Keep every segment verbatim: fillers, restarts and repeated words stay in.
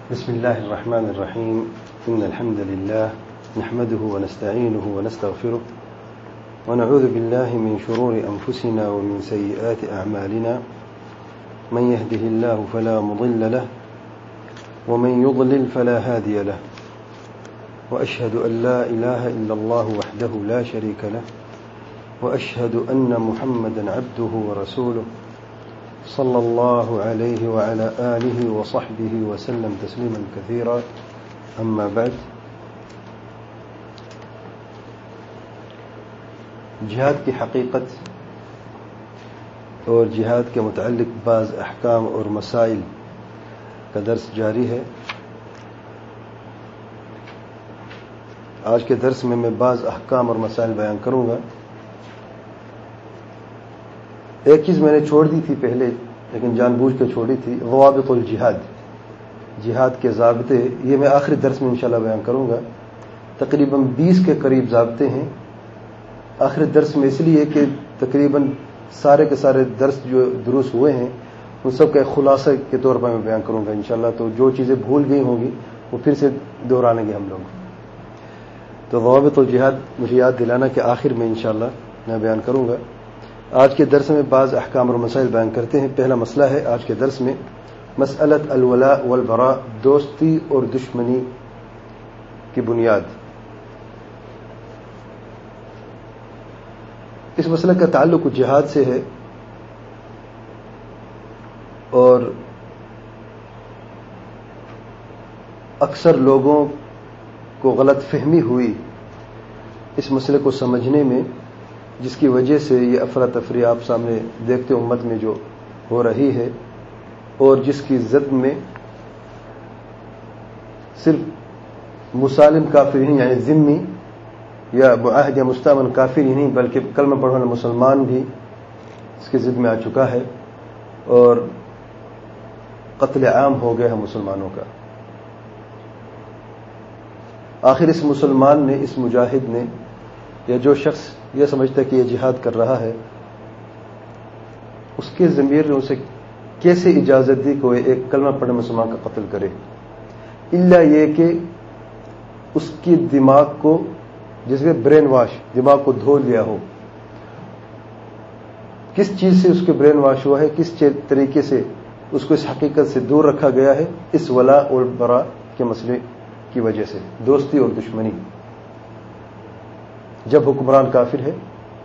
بسم الله الرحمن الرحيم. إن الحمد لله نحمده ونستعينه ونستغفره ونعوذ بالله من شرور أنفسنا ومن سيئات أعمالنا. من يهده الله فلا مضل له ومن يضلل فلا هادي له. وأشهد أن لا إله إلا الله وحده لا شريك له وأشهد أن محمدا عبده ورسوله صلى الله عليه وعلى آله وصحبه وسلم تسليما كثيرا. أما بعد، جہاد کی حقیقت اور جہاد کے متعلق بعض احکام اور مسائل کا درس جاری ہے. آج کے درس میں میں بعض احکام اور مسائل بیان کروں گا. ایک چیز میں نے چھوڑ دی تھی پہلے، لیکن جان بوجھ کے چھوڑی تھی، ضوابط الجہاد، جہاد کے ضابطے. یہ میں آخری درس میں انشاءاللہ بیان کروں گا. تقریباً بیس کے قریب ضابطے ہیں. آخری درس میں اس لیے کہ تقریباً سارے کے سارے درس جو دروس ہوئے ہیں ان سب کا ایک خلاصہ کے طور پر میں بیان کروں گا انشاءاللہ. تو جو چیزیں بھول گئی ہوں گی وہ پھر سے دہرائیں گے ہم لوگ. تو ضوابط الجہاد مجھے یاد دلانا کہ آخر میں انشاءاللہ میں بیان کروں گا. آج کے درس میں بعض احکام اور مسائل بیان کرتے ہیں. پہلا مسئلہ ہے آج کے درس میں مسئلۃ الولاء والبراء، دوستی اور دشمنی کی بنیاد. اس مسئلہ کا تعلق جہاد سے ہے اور اکثر لوگوں کو غلط فہمی ہوئی اس مسئلے کو سمجھنے میں، جس کی وجہ سے یہ افراتفری آپ سامنے دیکھتے امت میں جو ہو رہی ہے، اور جس کی زد میں صرف مسالم کافر ہی یعنی ذمی یا معاہد یا مستأمن کافر ہی نہیں بلکہ کلمہ پڑھنے والا مسلمان بھی اس کی ضد میں آ چکا ہے اور قتل عام ہو گیا ہے مسلمانوں کا. آخر اس مسلمان نے، اس مجاہد نے، یا جو شخص یہ سمجھتا ہے کہ یہ جہاد کر رہا ہے، اس کے ضمیر نے اسے کیسے اجازت دی کہ ایک کلمہ پڑھنے مسلمان کا قتل کرے، الا یہ کہ اس کی دماغ کو، جس میں برین واش، دماغ کو دھو لیا ہو. کس چیز سے اس کے برین واش ہوا ہے، کس طریقے سے اس کو اس حقیقت سے دور رکھا گیا ہے، اس ولاء اور براء کے مسئلے کی وجہ سے. دوستی اور دشمنی، جب حکمران کافر ہے،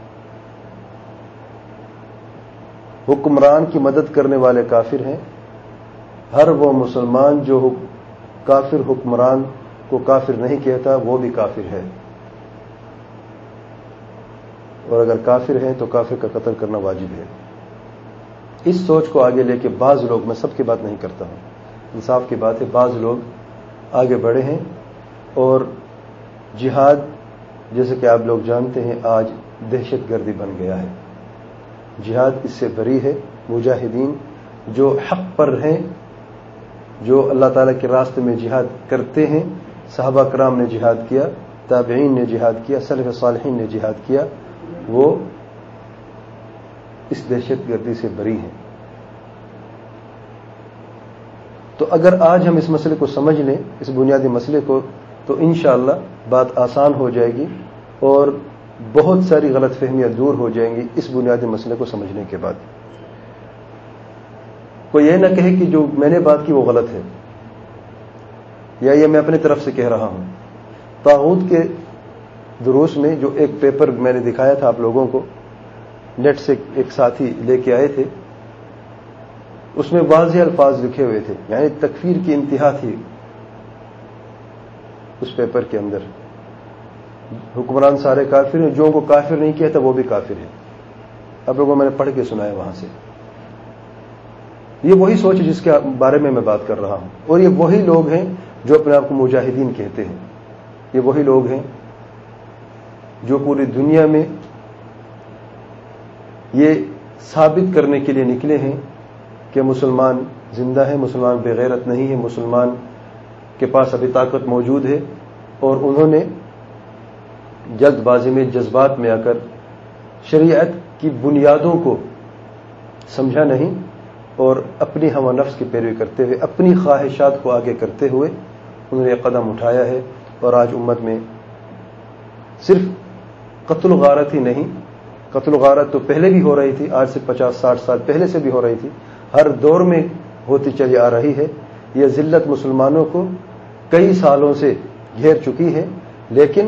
حکمران کی مدد کرنے والے کافر ہیں، ہر وہ مسلمان جو کافر حکمران کو کافر نہیں کہتا وہ بھی کافر ہے، اور اگر کافر ہیں تو کافر کا قتل کرنا واجب ہے. اس سوچ کو آگے لے کے بعض لوگ، میں سب کی بات نہیں کرتا ہوں، انصاف کی بات ہے، بعض لوگ آگے بڑھے ہیں اور جہاد، جیسے کہ آپ لوگ جانتے ہیں، آج دہشت گردی بن گیا ہے. جہاد اس سے بری ہے. مجاہدین جو حق پر ہیں، جو اللہ تعالیٰ کے راستے میں جہاد کرتے ہیں، صحابہ کرام نے جہاد کیا، تابعین نے جہاد کیا، سلف صالحین نے جہاد کیا، وہ اس دہشت گردی سے بری ہیں. تو اگر آج ہم اس مسئلے کو سمجھ لیں، اس بنیادی مسئلے کو، تو انشاءاللہ بات آسان ہو جائے گی اور بہت ساری غلط فہمیاں دور ہو جائیں گی اس بنیادی مسئلے کو سمجھنے کے بعد. کوئی یہ نہ کہے کہ جو میں نے بات کی وہ غلط ہے، یا یہ میں اپنی طرف سے کہہ رہا ہوں. طاغوت کے دروس میں جو ایک پیپر میں نے دکھایا تھا آپ لوگوں کو، نیٹ سے ایک ساتھی لے کے آئے تھے، اس میں واضح الفاظ لکھے ہوئے تھے، یعنی تکفیر کی انتہا تھی اس پیپر کے اندر. حکمران سارے کافر ہیں، جو کو کافر نہیں کہتا وہ بھی کافر ہے. اب لوگوں میں نے پڑھ کے سنایا وہاں سے. یہ وہی سوچ ہے جس کے بارے میں میں بات کر رہا ہوں، اور یہ وہی لوگ ہیں جو اپنے آپ کو مجاہدین کہتے ہیں. یہ وہی لوگ ہیں جو پوری دنیا میں یہ ثابت کرنے کے لیے نکلے ہیں کہ مسلمان زندہ ہے، مسلمان بے غیرت نہیں ہے، مسلمان کے پاس ابھی طاقت موجود ہے. اور انہوں نے جلد بازی میں، جذبات میں آ کر شریعت کی بنیادوں کو سمجھا نہیں اور اپنی ہوا نفس کی پیروی کرتے ہوئے اپنی خواہشات کو آگے کرتے ہوئے انہوں نے یہ قدم اٹھایا ہے. اور آج امت میں صرف قتل و غارت ہی نہیں، قتل و غارت تو پہلے بھی ہو رہی تھی، آج سے پچاس ساٹھ سال پہلے سے بھی ہو رہی تھی، ہر دور میں ہوتی چلی آ رہی ہے. یہ ذلت مسلمانوں کو کئی سالوں سے گھیر چکی ہے، لیکن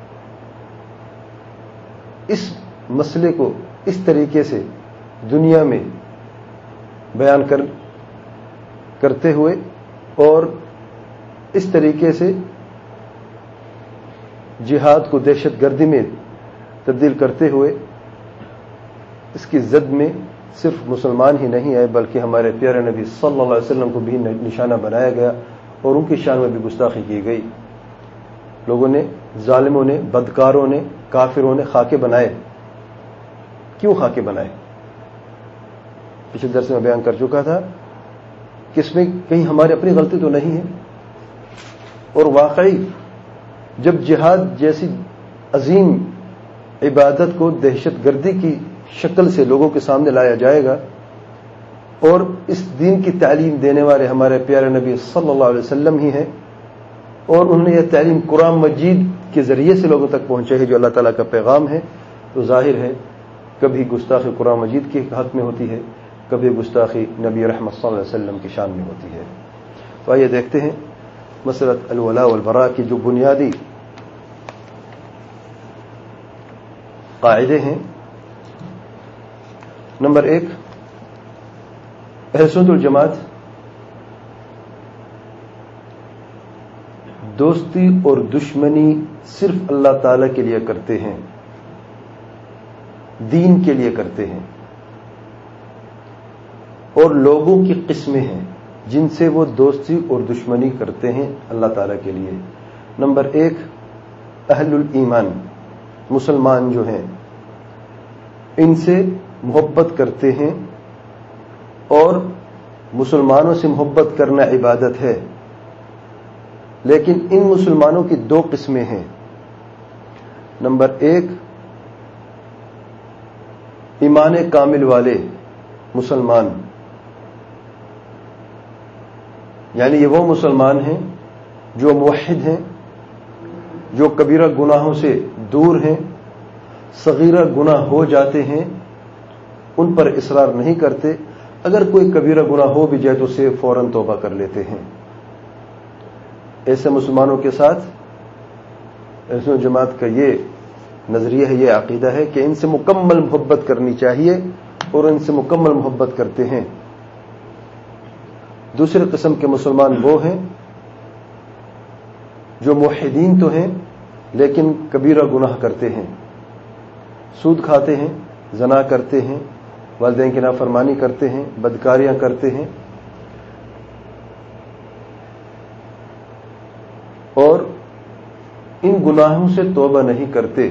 اس مسئلے کو اس طریقے سے دنیا میں بیان کر کرتے ہوئے اور اس طریقے سے جہاد کو دہشت گردی میں تبدیل کرتے ہوئے اس کی زد میں صرف مسلمان ہی نہیں آئے بلکہ ہمارے پیارے نبی صلی اللہ علیہ وسلم کو بھی نشانہ بنایا گیا اور ان کی شان میں بھی گستاخی کی گئی. لوگوں نے، ظالموں نے، بدکاروں نے، کافروں نے خاکے بنائے. کیوں خاکے بنائے؟ پچھلے درس میں بیان کر چکا تھا کہ اس میں کہیں ہماری اپنی غلطی تو نہیں ہے. اور واقعی جب جہاد جیسی عظیم عبادت کو دہشت گردی کی شکل سے لوگوں کے سامنے لایا جائے گا اور اس دین کی تعلیم دینے والے ہمارے پیارے نبی صلی اللہ علیہ وسلم ہی ہیں اور انہوں نے یہ تعلیم قرآن مجید کے ذریعے سے لوگوں تک پہنچے ہے جو اللہ تعالیٰ کا پیغام ہے، تو ظاہر ہے کبھی گستاخی قرآن مجید کے حق میں ہوتی ہے، کبھی گستاخی نبی رحمت صلی اللہ علیہ وسلم کی شان میں ہوتی ہے. تو آئیے دیکھتے ہیں مسئلۃ الولاء والبراء کی جو بنیادی قاعدے ہیں. نمبر ایک، اہل سنت والجماعت دوستی اور دشمنی صرف اللہ تعالی کے لیے کرتے ہیں، دین کے لیے کرتے ہیں، اور لوگوں کی قسمیں ہیں جن سے وہ دوستی اور دشمنی کرتے ہیں اللہ تعالی کے لیے. نمبر ایک، اہل الایمان، مسلمان جو ہیں ان سے محبت کرتے ہیں اور مسلمانوں سے محبت کرنا عبادت ہے، لیکن ان مسلمانوں کی دو قسمیں ہیں. نمبر ایک، ایمان کامل والے مسلمان، یعنی یہ وہ مسلمان ہیں جو موحد ہیں، جو کبیرہ گناہوں سے دور ہیں، صغیرہ گناہ ہو جاتے ہیں ان پر اصرار نہیں کرتے، اگر کوئی کبیرہ گناہ ہو بھی جائے تو اسے فوراً توبہ کر لیتے ہیں. ایسے مسلمانوں کے ساتھ اہل سنت جماعت کا یہ نظریہ ہے، یہ عقیدہ ہے کہ ان سے مکمل محبت کرنی چاہیے اور ان سے مکمل محبت کرتے ہیں. دوسری قسم کے مسلمان وہ ہیں جو موحدین تو ہیں لیکن کبیرہ گناہ کرتے ہیں، سود کھاتے ہیں، زنا کرتے ہیں، والدین کی نافرمانی کرتے ہیں، بدکاریاں کرتے ہیں، اور ان گناہوں سے توبہ نہیں کرتے.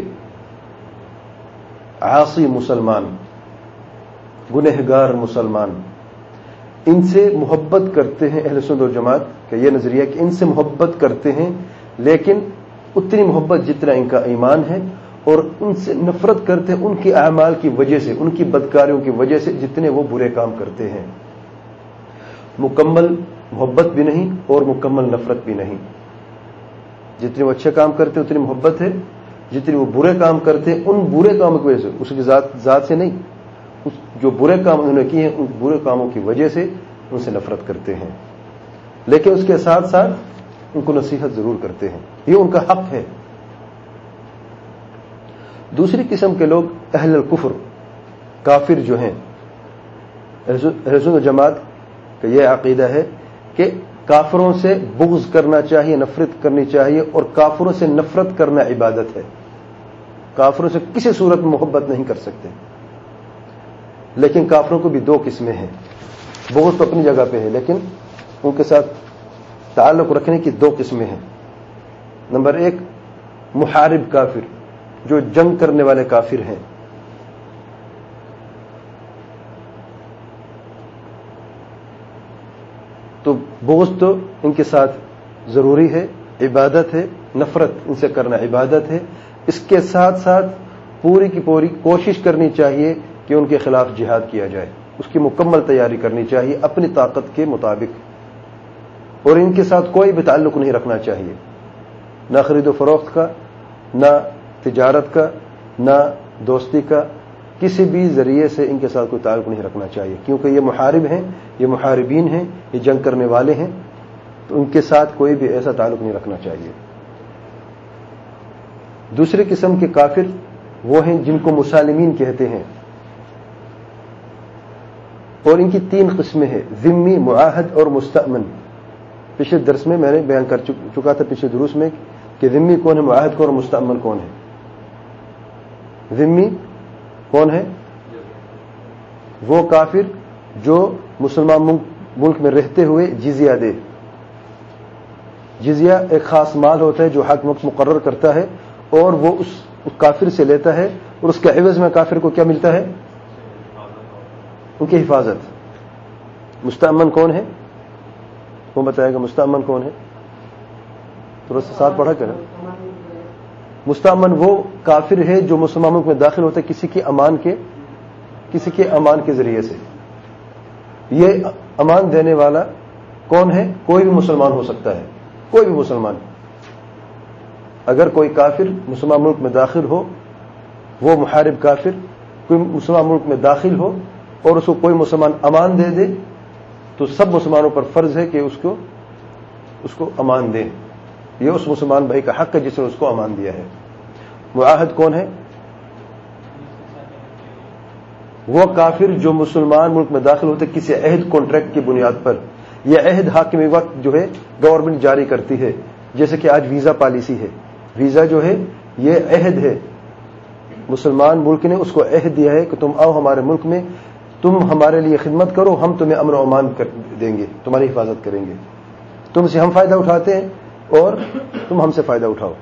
عاصی مسلمان، گنہگار مسلمان، ان سے محبت کرتے ہیں اہل سنت والجماعت کا یہ نظریہ کہ ان سے محبت کرتے ہیں لیکن اتنی محبت جتنا ان کا ایمان ہے، اور ان سے نفرت کرتے ہیں ان کے اعمال کی وجہ سے، ان کی بدکاریوں کی وجہ سے جتنے وہ برے کام کرتے ہیں. مکمل محبت بھی نہیں اور مکمل نفرت بھی نہیں. جتنے وہ اچھے کام کرتے اتنی محبت ہے، جتنے وہ برے کام کرتے ان برے کاموں کی وجہ سے، اس کی ذات ذات سے نہیں، اس جو برے کام انہوں نے کیے ہیں ان برے کاموں کی وجہ سے ان سے نفرت کرتے ہیں، لیکن اس کے ساتھ ساتھ ان کو نصیحت ضرور کرتے ہیں، یہ ان کا حق ہے. دوسری قسم کے لوگ اہل الکفر، کافر جو ہیں، اہل سنت جماعت کا یہ عقیدہ ہے کہ کافروں سے بغض کرنا چاہیے، نفرت کرنی چاہیے، اور کافروں سے نفرت کرنا عبادت ہے. کافروں سے کسی صورت میں محبت نہیں کر سکتے، لیکن کافروں کو بھی دو قسمیں ہیں. بغض تو اپنی جگہ پہ ہے لیکن ان کے ساتھ تعلق رکھنے کی دو قسمیں ہیں. نمبر ایک، محارب کافر، جو جنگ کرنے والے کافر ہیں. تو بغض تو ان کے ساتھ ضروری ہے، عبادت ہے، نفرت ان سے کرنا عبادت ہے. اس کے ساتھ ساتھ پوری کی پوری کوشش کرنی چاہیے کہ ان کے خلاف جہاد کیا جائے، اس کی مکمل تیاری کرنی چاہیے اپنی طاقت کے مطابق، اور ان کے ساتھ کوئی بھی تعلق نہیں رکھنا چاہیے، نہ خرید و فروخت کا، نہ تجارت کا، نہ دوستی کا، کسی بھی ذریعے سے ان کے ساتھ کوئی تعلق نہیں رکھنا چاہیے، کیونکہ یہ محارب ہیں، یہ محاربین ہیں، یہ جنگ کرنے والے ہیں، تو ان کے ساتھ کوئی بھی ایسا تعلق نہیں رکھنا چاہیے۔ دوسری قسم کے کافر وہ ہیں جن کو مسالمین کہتے ہیں، اور ان کی تین قسمیں ہیں، ذمی، معاہد اور مستأمن۔ پچھلے درس میں میں نے بیان کر چکا تھا پچھلے دروس میں کہ ذمی کون ہے، معاہد کون اور مستأمن کون ہے۔ ذمی کون ہے؟ وہ کافر جو مسلمان ملک میں رہتے ہوئے جزیہ دے۔ جزیہ ایک خاص مال ہوتا ہے جو حاکم مقرر کرتا ہے، اور وہ اس کافر سے لیتا ہے، اور اس کے عوض میں کافر کو کیا ملتا ہے؟ ان کی حفاظت۔ مستأمن کون ہے؟ وہ بتائے گا مستأمن کون ہے؟ تھوڑا سا ساتھ پڑھا کریں۔ مستأمن وہ کافر ہے جو مسلمان ملک میں داخل ہوتا ہے کسی کے امان کے کسی کے امان کے ذریعے سے۔ یہ امان دینے والا کون ہے؟ کوئی بھی مسلمان ہو سکتا ہے، کوئی بھی مسلمان۔ اگر کوئی کافر مسلمان ملک میں داخل ہو، وہ محارب کافر کوئی مسلمان ملک میں داخل ہو اور اس کو کوئی مسلمان امان دے دے، تو سب مسلمانوں پر فرض ہے کہ اس کو اس کو امان دیں۔ یہ اس مسلمان بھائی کا حق ہے جس نے اس کو امان دیا ہے۔ معاہد کون ہے؟ وہ کافر جو مسلمان ملک میں داخل ہوتے کسی عہد کانٹریکٹ کی بنیاد پر۔ یہ عہد حاکم وقت جو ہے گورنمنٹ جاری کرتی ہے، جیسے کہ آج ویزا پالیسی ہے۔ ویزا جو ہے یہ عہد ہے، مسلمان ملک نے اس کو عہد دیا ہے کہ تم آؤ ہمارے ملک میں، تم ہمارے لیے خدمت کرو، ہم تمہیں امن و امان دیں گے، تمہاری حفاظت کریں گے، تم سے ہم فائدہ اٹھاتے ہیں اور تم ہم سے فائدہ اٹھاؤ۔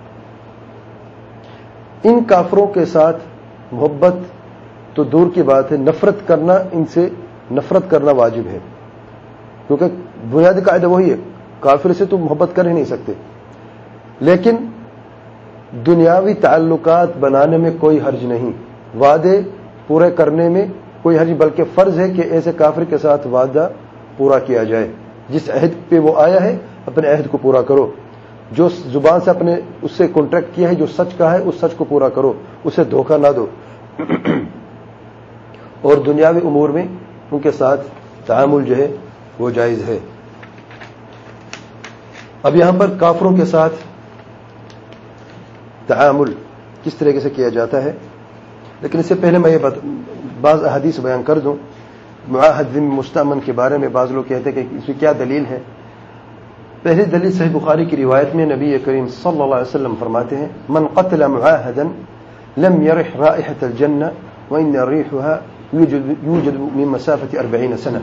ان کافروں کے ساتھ محبت تو دور کی بات ہے، نفرت کرنا، ان سے نفرت کرنا واجب ہے، کیونکہ بنیادی قاعدہ وہی ہے، کافر سے تم محبت کر ہی نہیں سکتے۔ لیکن دنیاوی تعلقات بنانے میں کوئی حرج نہیں، وعدے پورے کرنے میں کوئی حرج، بلکہ فرض ہے کہ ایسے کافر کے ساتھ وعدہ پورا کیا جائے۔ جس عہد پہ وہ آیا ہے اپنے عہد کو پورا کرو، جو زبان سے اپنے اس سے کانٹریکٹ کیا ہے، جو سچ کہا ہے اس سچ کو پورا کرو، اسے دھوکہ نہ دو۔ اور دنیاوی امور میں ان کے ساتھ تعامل جو ہے وہ جائز ہے۔ اب یہاں پر کافروں کے ساتھ تعامل کس طریقے سے کیا جاتا ہے، لیکن اس سے پہلے میں یہ بعض احادیث بیان کر دوں معاہد ذم مستأمن کے بارے میں۔ بعض لوگ کہتے ہیں کہ اس کی کیا دلیل ہے۔ پہلی دلیل صحیح بخاری کی روایت میں نبی کریم صلی اللہ علیہ وسلم فرماتے ہیں، من قتل معاہدا لم يرح رائحة الجنة وإن ريحها يوجد من مسافة أربعين سنة۔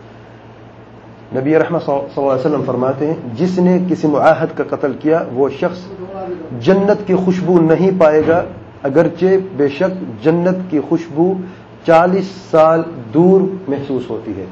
نبی رحمت صلی اللہ علیہ وسلم فرماتے ہیں، جس نے کسی معاہد کا قتل کیا وہ شخص جنت کی خوشبو نہیں پائے گا، اگرچہ بے شک جنت کی خوشبو چالیس سال دور محسوس ہوتی ہے،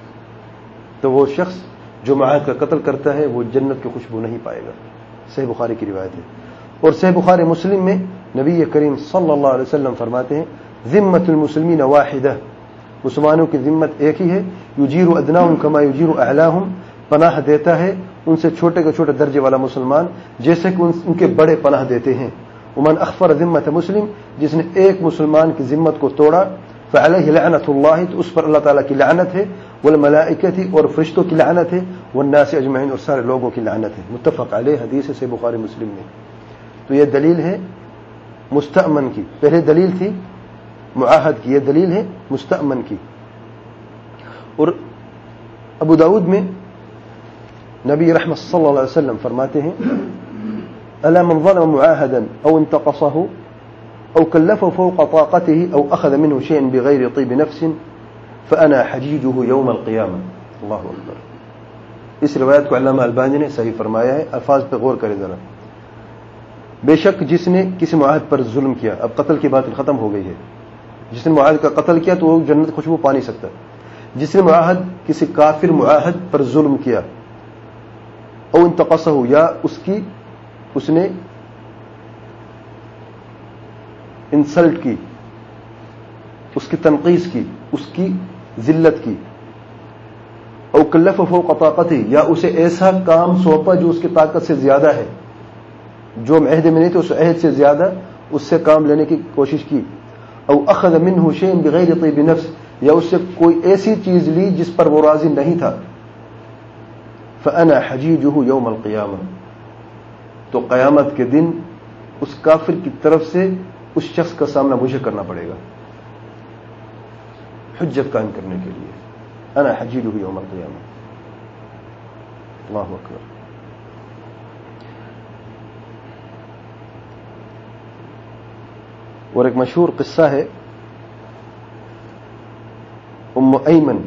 تو وہ شخص جو معاہد کا قتل کرتا ہے وہ جنت کی خوشبو نہیں پائے گا۔ صحیح بخاری کی روایت ہے۔ اور صحیح بخاری مسلم میں نبی کریم صلی اللہ علیہ وسلم فرماتے ہیں، ذمۃ المسلمین واحدہ، مسلمانوں کی ذمت ایک ہی ہے، یجیر ادناہم کما یجیر اعلاہم، پناہ دیتا ہے ان سے چھوٹے کا چھوٹا درجے والا مسلمان جیسے کہ ان کے بڑے پناہ دیتے ہیں۔ ومن اخفر ذمۃ مسلم، جس نے ایک مسلمان کی ذمت کو توڑا، فعلیہ لعنت اللہ، تو اس پر اللہ تعالیٰ کی لعنت ہے، والملائکۃ، اور فرشتوں کی لعنت ہے، والناس اجمعین، اور سارے لوگوں کی لعنت ہے۔ متفق علیہ حدیث سے بخاری مسلم میں۔ تو یہ دلیل ہے مستأمن کی، پہلے دلیل تھی معاہد کی، یہ دلیل ہے مستأمن کی۔ اور ابو داؤد میں نبی رحمت صلی اللہ علیہ وسلم فرماتے ہیں، الا من ظلم معاهدا او انتقصه او كلفه فوق طاقته او اخذ منه شيئا بغير طيب نفس فانا حجيجه يوم القيامه۔ اللہ اکبر۔ اس روایت کو علامہ البانی نے صحیح فرمایا ہے، الفاظ پہ غور کریں ذرا۔ بے شک جس نے کسی معاہد پر ظلم کیا، اب قتل کی بات ختم ہو گئی ہے، جس نے معاہد کا قتل کیا تو وہ جنت خوشبو پا نہیں سکتا۔ جس نے معاہد کسی کافر معاہد پر ظلم کیا، او انتقصہ، یا اس کی اس نے انسلٹ کی، اس کی تنقیص کی، اس کی ذلت کی، او کلف فوق طاقتی، یا اسے ایسا کام سونپا جو اس کی طاقت سے زیادہ ہے، جو عہد میں نہیں تھے اس عہد سے زیادہ اس سے کام لینے کی کوشش کی، او اخذ منه شيء بغیر طیب نفس، یا اس سے کوئی ایسی چیز لی جس پر وہ راضی نہیں تھا، فانا حجیجه یوم القیامہ، تو قیامت کے دن اس کافر کی طرف سے اس شخص کا سامنا مجھے کرنا پڑے گا حجت قائم کرنے کے لیے. انا حجیجه یوم القیامہ. اللہ اکبر. اور ایک مشہور قصہ ہے ام ایمن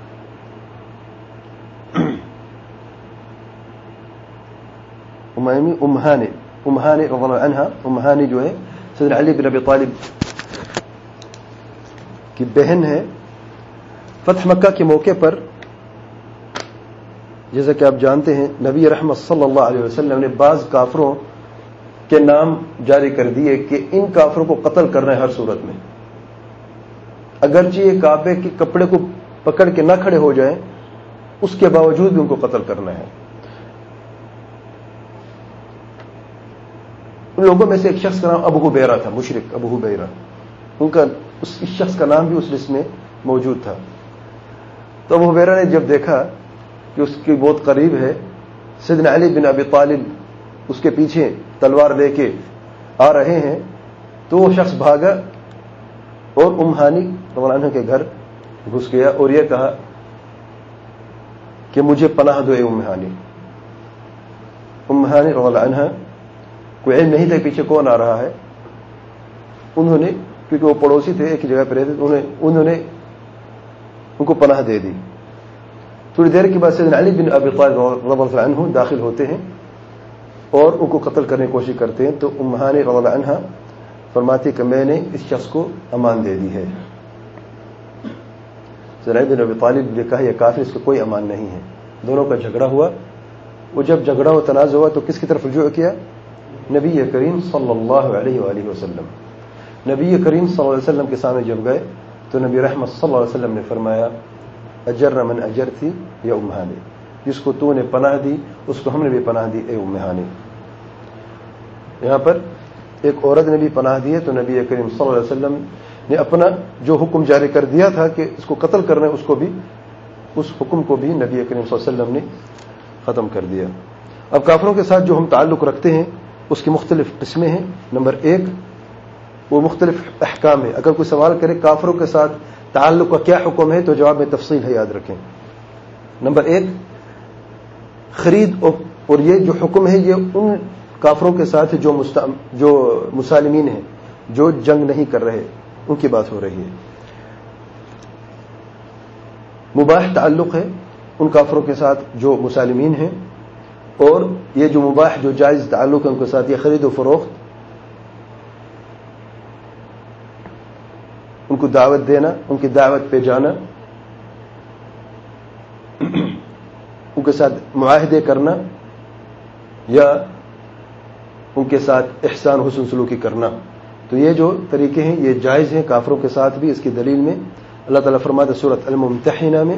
ام ایمن ام ہانی ام ہانی رضی اللہ عنہا. ام ہانی جو ہے سیدنا علی بن ابی طالب کی بہن ہے. فتح مکہ کے موقع پر جیسا کہ آپ جانتے ہیں نبی رحمت صلی اللہ علیہ وسلم نے بعض کافروں کے نام جاری کر دیے کہ ان کافروں کو قتل کرنا ہے ہر صورت میں، اگرچہ یہ کعبے کے کپڑے کو پکڑ کے نہ کھڑے ہو جائیں اس کے باوجود بھی ان کو قتل کرنا ہے. ان لوگوں میں سے ایک شخص کا نام ابو حبیرہ تھا، مشرک ابو حبیرہ. ان کا اس شخص کا نام بھی اس لسٹ میں موجود تھا. تو ابو حبیرہ نے جب دیکھا کہ اس کی بہت قریب ہے سیدنا علی بن ابی طالب اس کے پیچھے تلوار لے کے آ رہے ہیں، تو وہ شخص بھاگا اور ام ہانی رضی اللہ عنہ کے گھر گھس گیا اور یہ کہا کہ مجھے پناہ دو اے ام ہانی. ام ہانی رضی اللہ عنہ کوئی علم نہیں تھا پیچھے کون آ رہا ہے. انہوں نے کیونکہ وہ پڑوسی تھے ایک ہی جگہ پہ رہتے تھے، انہوں نے ان کو پناہ دے دی. تھوڑی دیر کے بعد سیدنا علی بن ابی طالب رضی اللہ عنہ داخل ہوتے ہیں اور ان کو قتل کرنے کی کوشش کرتے ہیں. تو ام ہانی رضی اللہ عنہ فرماتی کہ میں نے اس شخص کو امان دے دی ہے. سیدنا علی بن ابی طالب نے کہا یہ کافر، اس کا کوئی امان نہیں ہے. دونوں کا جھگڑا ہوا. وہ جب جھگڑا و تنازع ہوا تو کس کی طرف رجوع کیا؟ نبی کریم صلی اللہ علیہ وآلہ وسلم. نبی کریم صلی اللہ علیہ وسلم کے سامنے جب گئے تو نبی رحمت صلی اللہ علیہ وسلم نے فرمایا اجر من اجرتی یا ام ہانی، جس کو تو نے پناہ دی اس کو ہم نے بھی پناہ دی اے ام ہانی. یہاں پر ایک عورت نے بھی پناہ دی ہے تو نبی کریم صلی اللہ علیہ وسلم نے اپنا جو حکم جاری کر دیا تھا کہ اس کو قتل کرنا ہے اس کو بھی اس حکم کو بھی نبی کریم صلی اللہ علیہ وسلم نے ختم کر دیا. اب کافروں کے ساتھ جو ہم تعلق رکھتے ہیں اس کی مختلف قسمیں ہیں. نمبر ایک وہ مختلف احکام ہے. اگر کوئی سوال کرے کافروں کے ساتھ تعلق کا کیا حکم ہے تو جواب میں تفصیل ہے، یاد رکھیں. نمبر ایک خرید اور یہ جو حکم ہے یہ ان کافروں کے ساتھ جو مستعم جو مسالمین ہیں، جو جنگ نہیں کر رہے، ان کی بات ہو رہی ہے. مباح تعلق ہے ان کافروں کے ساتھ جو مسالمین ہیں، اور یہ جو مباح جو جائز تعلق ہے ان کے ساتھ یہ خرید و فروخت، ان کو دعوت دینا، ان کی دعوت پہ جانا، ان کے ساتھ معاہدے کرنا یا ان کے ساتھ احسان حسن سلوکی کرنا. تو یہ جو طریقے ہیں یہ جائز ہیں کافروں کے ساتھ بھی. اس کی دلیل میں اللہ تعالیٰ فرماتا ہے سورۃ الممتحنہ میں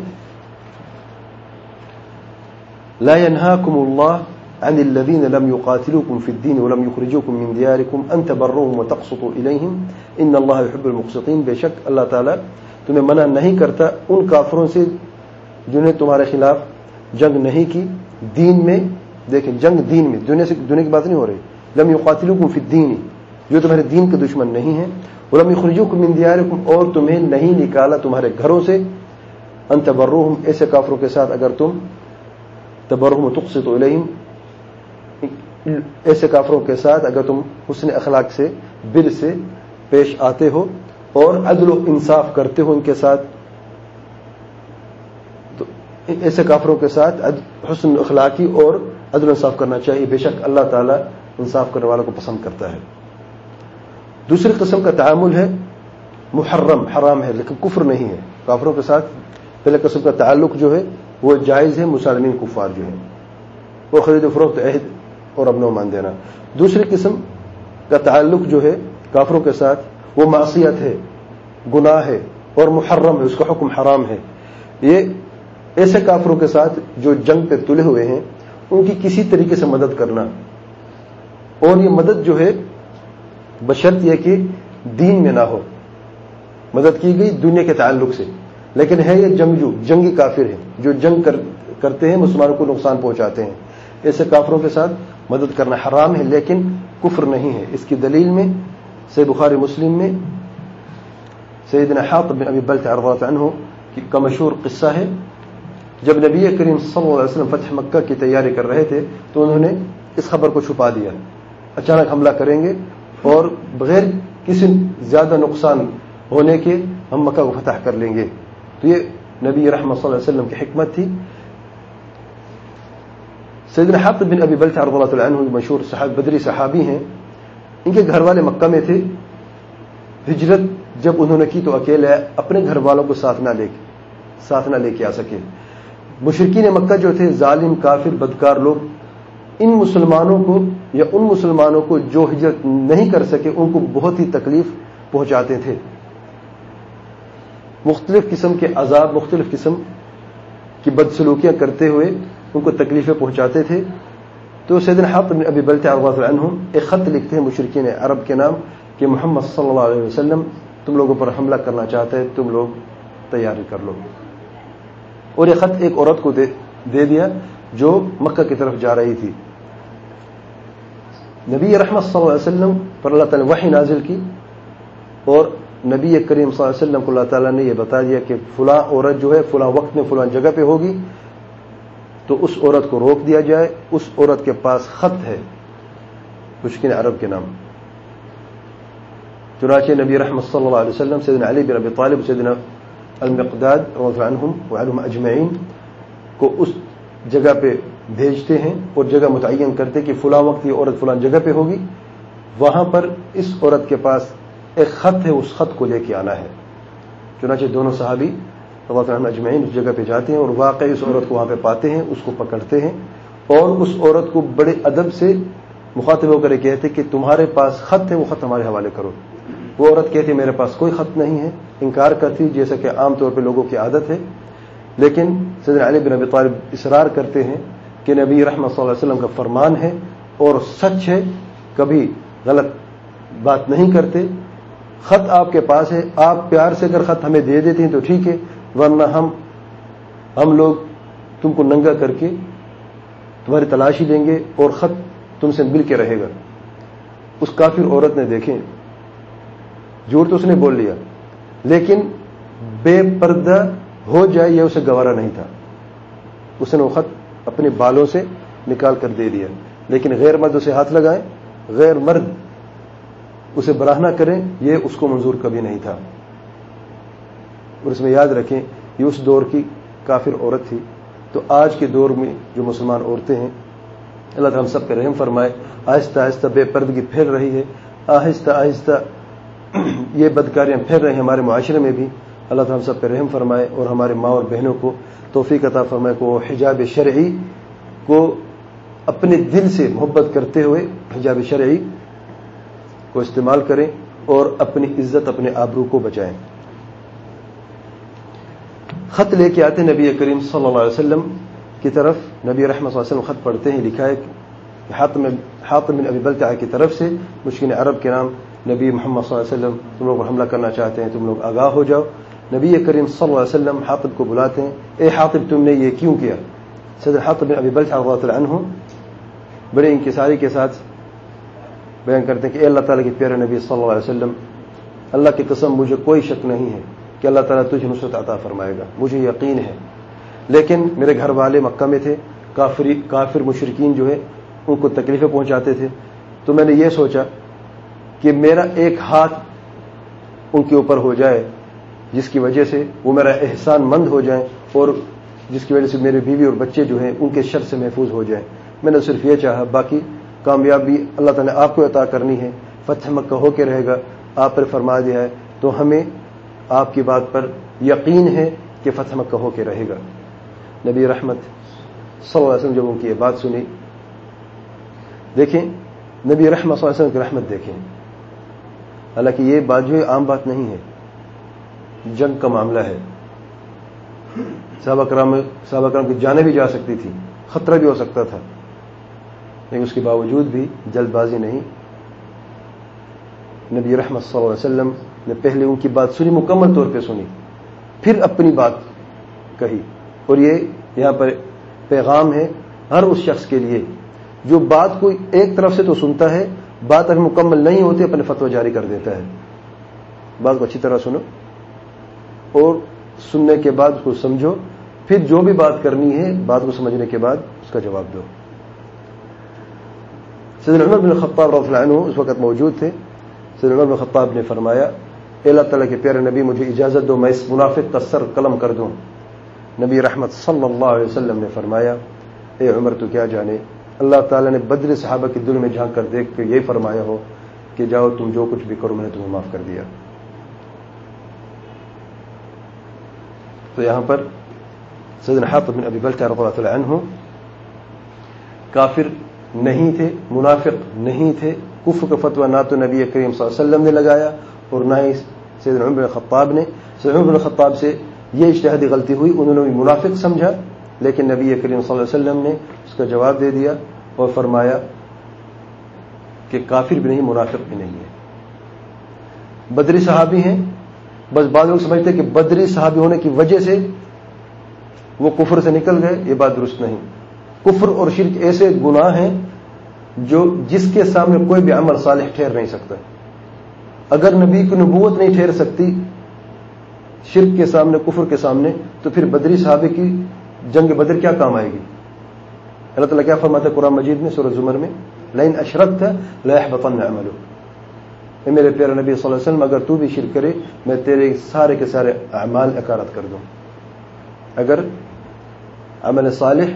لا ينهاكم الله عن الذين لم يقاتلوكم في الدين ولم يخرجوكم من دياركم ان تبروهم وتقسطوا اليهم ان الله يحب المقسطين. بے شک اللہ تعالیٰ تمہیں منع نہیں کرتا ان کافروں سے جنہیں تمہارے خلاف جنگ نہیں کی دین میں. دیکھیں جنگ دین میں، دنیا سے دنیا کی بات نہیں ہو رہی. لم يقاتلوكم في الدين، جو تمہارے دین کے دشمن نہیں ہیں. ولم يخرجوكم من دياركم، اور تمہیں نہیں نکالا تمہارے گھروں سے. ان تبروهم، ایسے کافروں کے ساتھ اگر تم تبرهم وتقسطوا الیہم، ایسے کافروں کے ساتھ اگر تم حسن اخلاق سے بر سے پیش آتے ہو اور عدل و انصاف کرتے ہو ان کے ساتھ، تو ایسے کافروں کے ساتھ حسن اخلاقی اور عدل و انصاف کرنا چاہیے. بے شک اللہ تعالیٰ انصاف کرنے والوں کو پسند کرتا ہے. دوسری قسم کا تعامل ہے محرم، حرام ہے لیکن کفر نہیں ہے. کافروں کے ساتھ پہلے قسم کا تعلق جو ہے وہ جائز ہے، مسلمین کفار جو ہیں وہ خرید و فروخت عہد اور امن و امان دینا. دوسری قسم کا تعلق جو ہے کافروں کے ساتھ وہ معصیت ہے، گناہ ہے، اور محرم ہے، اس کا حکم حرام ہے. یہ ایسے کافروں کے ساتھ جو جنگ پہ تلے ہوئے ہیں ان کی کسی طریقے سے مدد کرنا، اور یہ مدد جو ہے بشرط یہ کہ دین میں نہ ہو. مدد کی گئی دنیا کے تعلق سے، لیکن ہے یہ جنگجو جنگی کافر ہیں جو جنگ کر کرتے ہیں، مسلمانوں کو نقصان پہنچاتے ہیں. ایسے کافروں کے ساتھ مدد کرنا حرام ہے لیکن کفر نہیں ہے. اس کی دلیل میں صحیح بخاری مسلم میں سیدنا حاطب بن ابی بلتع رضی اللہ عنہ کا مشہور قصہ ہے. جب نبی کریم صلی اللہ علیہ وسلم فتح مکہ کی تیاری کر رہے تھے تو انہوں نے اس خبر کو چھپا دیا، اچانک حملہ کریں گے اور بغیر کسی زیادہ نقصان ہونے کے ہم مکہ کو فتح کر لیں گے. تو یہ نبی رحمت صلی اللہ علیہ وسلم کی حکمت تھی. سیدنا حاطب بن ابی بلتع رضی اللہ عنہ مشہور صحابی بدری صحابی ہیں. ان کے گھر والے مکہ میں تھے. ہجرت جب انہوں نے کی تو اکیلے اپنے گھر والوں کو ساتھ نہ لے ساتھ نہ لے کے آ سکے. مشرکین مکہ جو تھے ظالم کافر بدکار لوگ، ان مسلمانوں کو یا ان مسلمانوں کو جو ہجرت نہیں کر سکے ان کو بہت ہی تکلیف پہنچاتے تھے. مختلف قسم کے عذاب، مختلف قسم کی بدسلوکیاں کرتے ہوئے ان کو تکلیفیں پہنچاتے تھے. تو سیدنا حاطب بن ابی بلتع رضی اللہ عنہ ایک خط لکھتے ہیں مشرکین عرب کے نام کہ محمد صلی اللہ علیہ وسلم تم لوگوں پر حملہ کرنا چاہتا ہے، تم لوگ تیاری کر لو. اور یہ خط ایک عورت کو دے, دے دیا جو مکہ کی طرف جا رہی تھی. نبی رحمت صلی اللہ علیہ وسلم پر اللہ تعالی نے وحی نازل کی اور نبی کریم صلی اللہ علیہ وسلم کو اللہ تعالیٰ نے یہ بتا دیا کہ فلاں عورت جو ہے فلاں وقت میں فلاں جگہ پہ ہوگی، تو اس عورت کو روک دیا جائے. اس عورت کے پاس خط ہے مشرکین عرب کے نام. چنانچہ نبی رحمت صلی اللہ علیہ وسلم سیدنا علی بن ابی طالب، سیدنا المقداد رضی اللہ عنہم وعنہم اجمعین کو اس جگہ پہ بھیجتے ہیں اور جگہ متعین کرتے کہ فلاں وقت یہ عورت فلاں جگہ پہ ہوگی. وہاں پر اس عورت کے پاس ایک خط ہے، اس خط کو لے کے آنا ہے. چنانچہ دونوں صحابی رضی اللہ عنہم اجمعین اس جگہ پہ جاتے ہیں اور واقعی اس عورت کو وہاں پہ پاتے ہیں، اس کو پکڑتے ہیں اور اس عورت کو بڑے ادب سے مخاطب ہو کر کہتے کہ تمہارے پاس خط ہے، وہ خط ہمارے حوالے کرو. وہ عورت کہتی میرے پاس کوئی خط نہیں ہے، انکار کرتی جیسا کہ عام طور پہ لوگوں کی عادت ہے. لیکن سیدنا علی بن ابی طالب اصرار کرتے ہیں کہ نبی رحمت صلی اللہ علیہ وسلم کا فرمان ہے اور سچ ہے، کبھی غلط بات نہیں کرتے. خط آپ کے پاس ہے، آپ پیار سے اگر خط ہمیں دے دیتے ہیں تو ٹھیک ہے، ورنہ ہم ہم لوگ تم کو ننگا کر کے تمہاری تلاشی لیں گے اور خط تم سے مل کے رہے گا. اس کافر عورت نے دیکھیں جھوٹ تو اس نے بول لیا لیکن بے پردہ ہو جائے یہ اسے گوارا نہیں تھا. اس نے وہ خط اپنے بالوں سے نکال کر دے دیا. لیکن غیر مرد اسے ہاتھ لگائیں، غیر مرد اسے براہ نہ کریں، یہ اس کو منظور کبھی نہیں تھا. اور اس میں یاد رکھیں یہ اس دور کی کافر عورت تھی. تو آج کے دور میں جو مسلمان عورتیں ہیں اللہ تعالیٰ ہم سب پہ رحم فرمائے. آہستہ آہستہ بے پردگی پھیل رہی ہے، آہستہ آہستہ یہ بدکاریاں پھیل رہی ہیں ہمارے معاشرے میں بھی. اللہ تعالیٰ ہم سب پہ رحم فرمائے اور ہمارے ماں اور بہنوں کو توفیق عطا فرمائے کو حجاب شرعی کو اپنے دل سے محبت کرتے ہوئے حجاب شرعی کو استعمال کریں اور اپنی عزت اپنے آبرو کو بچائیں. خط لے کے آتے نبی کریم صلی اللہ علیہ وسلم کی طرف. نبی رحمۃ صلی اللہ علیہ وسلم خط پڑھتے ہیں، لکھا ہے کہ حاطب بن ابی بلتع کی طرف سے مشرکین عرب کے نام نبی محمد صلی اللہ علیہ وسلم تم لوگ حملہ کرنا چاہتے ہیں، تم لوگ آگاہ ہو جاؤ. نبی کریم صلی اللہ علیہ وسلم حاطب کو بلاتے ہیں، اے حاطب تم نے یہ کیوں کیا؟ سیدنا حاطب بن ابی بلتع رضی اللہ عنہ بڑے انکساری کے ساتھ بیان کرتے ہیں کہ اے اللہ تعالیٰ کے پیارے نبی صلی اللہ علیہ وسلم، اللہ کی قسم مجھے کوئی شک نہیں ہے کہ اللہ تعالیٰ تجھے نصرت عطا فرمائے گا، مجھے یقین ہے. لیکن میرے گھر والے مکہ میں تھے، کافری کافر مشرکین جو ہے ان کو تکلیفیں پہنچاتے تھے. تو میں نے یہ سوچا کہ میرا ایک ہاتھ ان کے اوپر ہو جائے جس کی وجہ سے وہ میرا احسان مند ہو جائیں اور جس کی وجہ سے میرے بیوی اور بچے جو ہیں ان کے شر سے محفوظ ہو جائیں. میں نے صرف یہ چاہا، باقی کامیابی اللہ تعالیٰ نے آپ کو عطا کرنی ہے، فتح مکہ ہو کے رہے گا، آپ پر فرما دیا ہے تو ہمیں آپ کی بات پر یقین ہے کہ فتح مکہ ہو کے رہے گا. نبی رحمت صلی اللہ علیہ وسلم جب ان کی یہ بات سنی، دیکھیں نبی رحمت صلی اللہ علیہ وسلم کی رحمت دیکھیں. حالانکہ یہ بات جو ہے عام بات نہیں ہے، جنگ کا معاملہ ہے، صحابہ کرام صحابہ کرام کی جانیں بھی جا سکتی تھی، خطرہ بھی ہو سکتا تھا، لیکن اس کے باوجود بھی جلد بازی نہیں. نبی رحمت صلی اللہ علیہ وسلم نے پہلے ان کی بات سنی، مکمل طور پہ سنی، پھر اپنی بات کہی. اور یہ یہاں پر پیغام ہے ہر اس شخص کے لیے جو بات کو ایک طرف سے تو سنتا ہے، بات اگر مکمل نہیں ہوتی اپنے فتویٰ جاری کر دیتا ہے. بات کو اچھی طرح سنو اور سننے کے بعد اس کو سمجھو، پھر جو بھی بات کرنی ہے بات کو سمجھنے کے بعد اس کا جواب دو. سیدنا عمر بن الخطاب رضی اللہ عنہ اس وقت موجود تھے. سیدنا عمر بن الخطاب نے فرمایا، اے اللہ تعالیٰ کے پیارے نبی مجھے اجازت دو میں اس منافق کا سر قلم کر دوں. نبی رحمت صلی اللہ علیہ وسلم نے فرمایا، اے عمر تو کیا جانے اللہ تعالیٰ نے بدر صحابہ کے دل میں جھانک کر دیکھ کے یہ فرمایا ہو کہ جاؤ تم جو کچھ بھی کرو میں نے تمہیں معاف کر دیا. تو یہاں پر سیدنا حاطب بن ابی بلتع رضی اللہ عنہ کافر نہیں تھے، منافق نہیں تھے. کفر کا فتویٰ نہ تو نبی کریم صلی اللہ علیہ وسلم نے لگایا اور نہ ہی سیدنا عمر بن الخطاب نے. سیدنا عمر بن الخطاب سے یہ اجتہادی غلطی ہوئی، انہوں نے بھی منافق سمجھا، لیکن نبی کریم صلی اللہ علیہ وسلم نے اس کا جواب دے دیا اور فرمایا کہ کافر بھی نہیں منافق بھی نہیں ہے. بدری صحابی ہیں، بس بعض لوگ سمجھتے کہ بدری صحابی ہونے کی وجہ سے وہ کفر سے نکل گئے، یہ بات درست نہیں. کفر اور شرک ایسے گناہ ہیں جو جس کے سامنے کوئی بھی عمل صالح ٹھہر نہیں سکتا. اگر نبی کی نبوت نہیں ٹھہر سکتی شرک کے سامنے، کفر کے سامنے، تو پھر بدری صحابے کی جنگ بدر کیا کام آئے گی؟ اللہ تعالیٰ کیا فرماتا ہے قرآن مجید میں سورۃ زمر میں، لئن اشرکت لیحبطن عملک. اے میرے پیارے نبی صلی اللہ علیہ وسلم اگر تو بھی شرک کرے میں تیرے سارے کے سارے اعمال اکارت کر دوں. اگر عمل صالح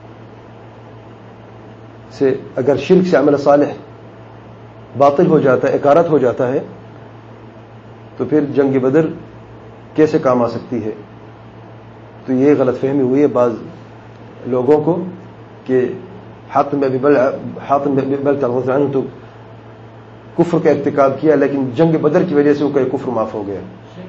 سے اگر شرک سے عمل صالح باطل ہو جاتا ہے، اکارت ہو جاتا ہے، تو پھر جنگ بدر کیسے کام آ سکتی ہے؟ تو یہ غلط فہمی ہوئی ہے بعض لوگوں کو کہ حاتم بن ابی بلتع رضی اللہ عنہ تو کفر کا ارتکاب کیا لیکن جنگ بدر کی وجہ سے وہ کہ کفر معاف ہو گیا.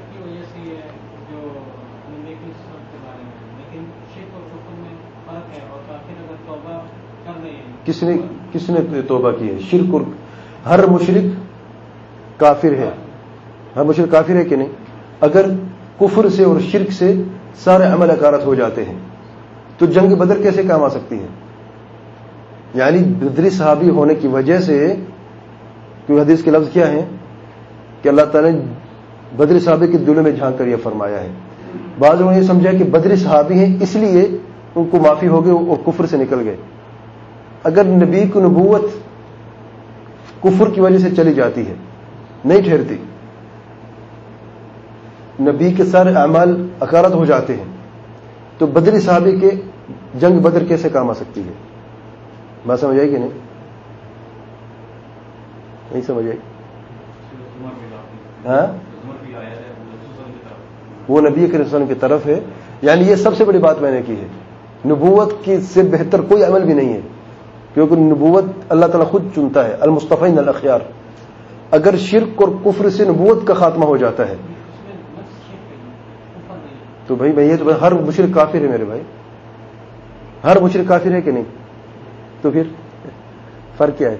کس نے کس نے توبہ کی ہے؟ شرک اور ہر مشرک کافر ہے. ہر مشرک کافر ہے کہ نہیں؟ اگر کفر سے اور شرک سے سارے عمل اکارت ہو جاتے ہیں تو جنگ بدر کیسے کام آ سکتی ہے؟ یعنی بدری صحابی ہونے کی وجہ سے، کیونکہ حدیث کے لفظ کیا ہیں کہ اللہ تعالیٰ نے بدری صحابی کے دلوں میں جھانک کر یہ فرمایا ہے. بعض لوگوں نے یہ سمجھا کہ بدری صحابی ہیں اس لیے ان کو معافی ہو گئی اور کفر سے نکل گئے. اگر نبی کی نبوت کفر کی وجہ سے چلی جاتی ہے، نہیں ٹھہرتی، نبی کے سارے اعمال اکارت ہو جاتے ہیں، تو بدری صحابی کے جنگ بدر کیسے کام آ سکتی ہے؟ بات سمجھ آئی کہ نہیں؟ نہیں سمجھ آئی؟ ہاں، وہ نبی کریم صلی اللہ علیہ وسلم کی طرف ہے. یعنی یہ سب سے بڑی بات میں نے کی ہے. نبوت کی سے بہتر کوئی عمل بھی نہیں ہے، کیونکہ نبوت اللہ تعالیٰ خود چنتا ہے، المصطفین الاخیار. اگر شرک اور کفر سے نبوت کا خاتمہ ہو جاتا ہے تو بھائی بھائی یہ تو ہر مشرک کافر ہے میرے بھائی، ہر مشرک کافر ہے کہ نہیں؟ تو پھر فرق کیا ہے؟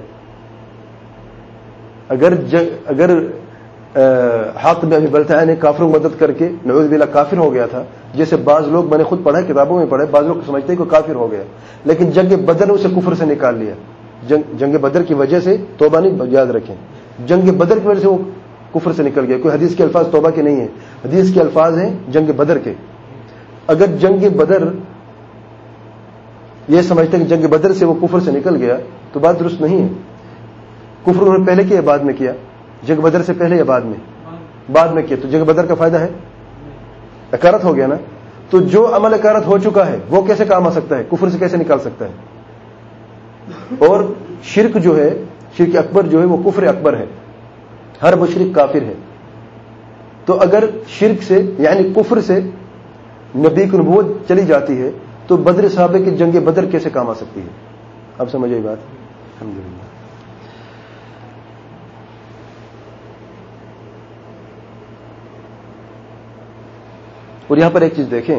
اگر اگر حاتم بن ابی بلتع نے کافروں کی مدد کر کے نعوذ باللہ کافر ہو گیا تھا، جیسے بعض لوگ، میں نے خود پڑھا کتابوں میں پڑھا، بعض لوگ سمجھتے ہیں کہ کافر ہو گیا، لیکن جنگ بدر نے اسے کفر سے نکال لیا. جنگ جنگ بدر کی وجہ سے، توبہ نہیں، یاد رکھیں، جنگ بدر کی وجہ سے وہ کفر سے نکل گیا. کوئی حدیث کے الفاظ توبہ کے نہیں ہیں، حدیث کے الفاظ ہیں جنگ بدر کے. اگر جنگ بدر یہ سمجھتے ہیں کہ جنگ بدر سے وہ کفر سے نکل گیا تو بات درست نہیں ہے. کفر انہوں نے پہلے کیا یا بعد میں کیا؟ جنگ بدر سے پہلے یا بعد میں؟ بعد میں کیا. تو جنگ بدر کا فائدہ ہے؟ اکارت ہو گیا نا. تو جو عمل اکارت ہو چکا ہے وہ کیسے کام آ سکتا ہے؟ کفر سے کیسے نکال سکتا ہے؟ اور شرک جو ہے، شرک اکبر جو ہے وہ کفر اکبر ہے، ہر مشرک کافر ہے. تو اگر شرک سے یعنی کفر سے نبی کی نبوت چلی جاتی ہے تو بدر صحابہ کی جنگ بدر کیسے کام آ سکتی ہے؟ اب سمجھ آئی بات؟ الحمدللہ. اور یہاں پر ایک چیز دیکھیں،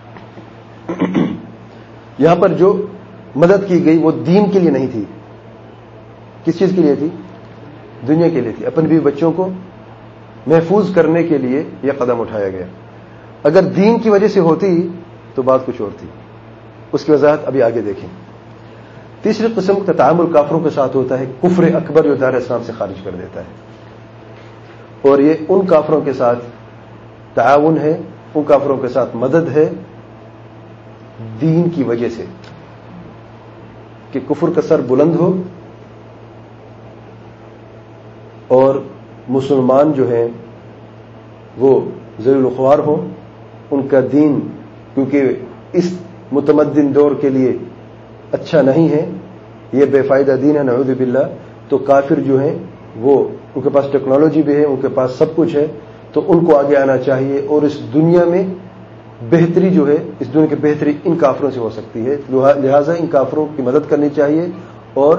یہاں پر جو مدد کی گئی وہ دین کے لیے نہیں تھی. کس چیز کے لیے تھی؟ دنیا کے لیے تھی. اپنے بھی بچوں کو محفوظ کرنے کے لیے یہ قدم اٹھایا گیا. اگر دین کی وجہ سے ہوتی تو بات کچھ اور تھی. اس کی وضاحت ابھی آگے دیکھیں. تیسری قسم کا تعامل کافروں کے ساتھ ہوتا ہے کفر اکبر، جو دار اسلام سے خارج کر دیتا ہے. اور یہ ان کافروں کے ساتھ تعاون ہے، ان کافروں کے ساتھ مدد ہے دین کی وجہ سے، کہ کفر کا سر بلند ہو اور مسلمان جو ہیں وہ ذلیل خوار ہوں. ان کا دین کیونکہ اس متمدن دور کے لیے اچھا نہیں ہے، یہ بے فائدہ دین ہے نعوذ باللہ، تو کافر جو ہیں وہ ان کے پاس ٹیکنالوجی بھی ہے، ان کے پاس سب کچھ ہے، تو ان کو آگے آنا چاہیے. اور اس دنیا میں بہتری جو ہے، اس دنیا کی بہتری ان کافروں سے ہو سکتی ہے، لہذا ان کافروں کی مدد کرنی چاہیے. اور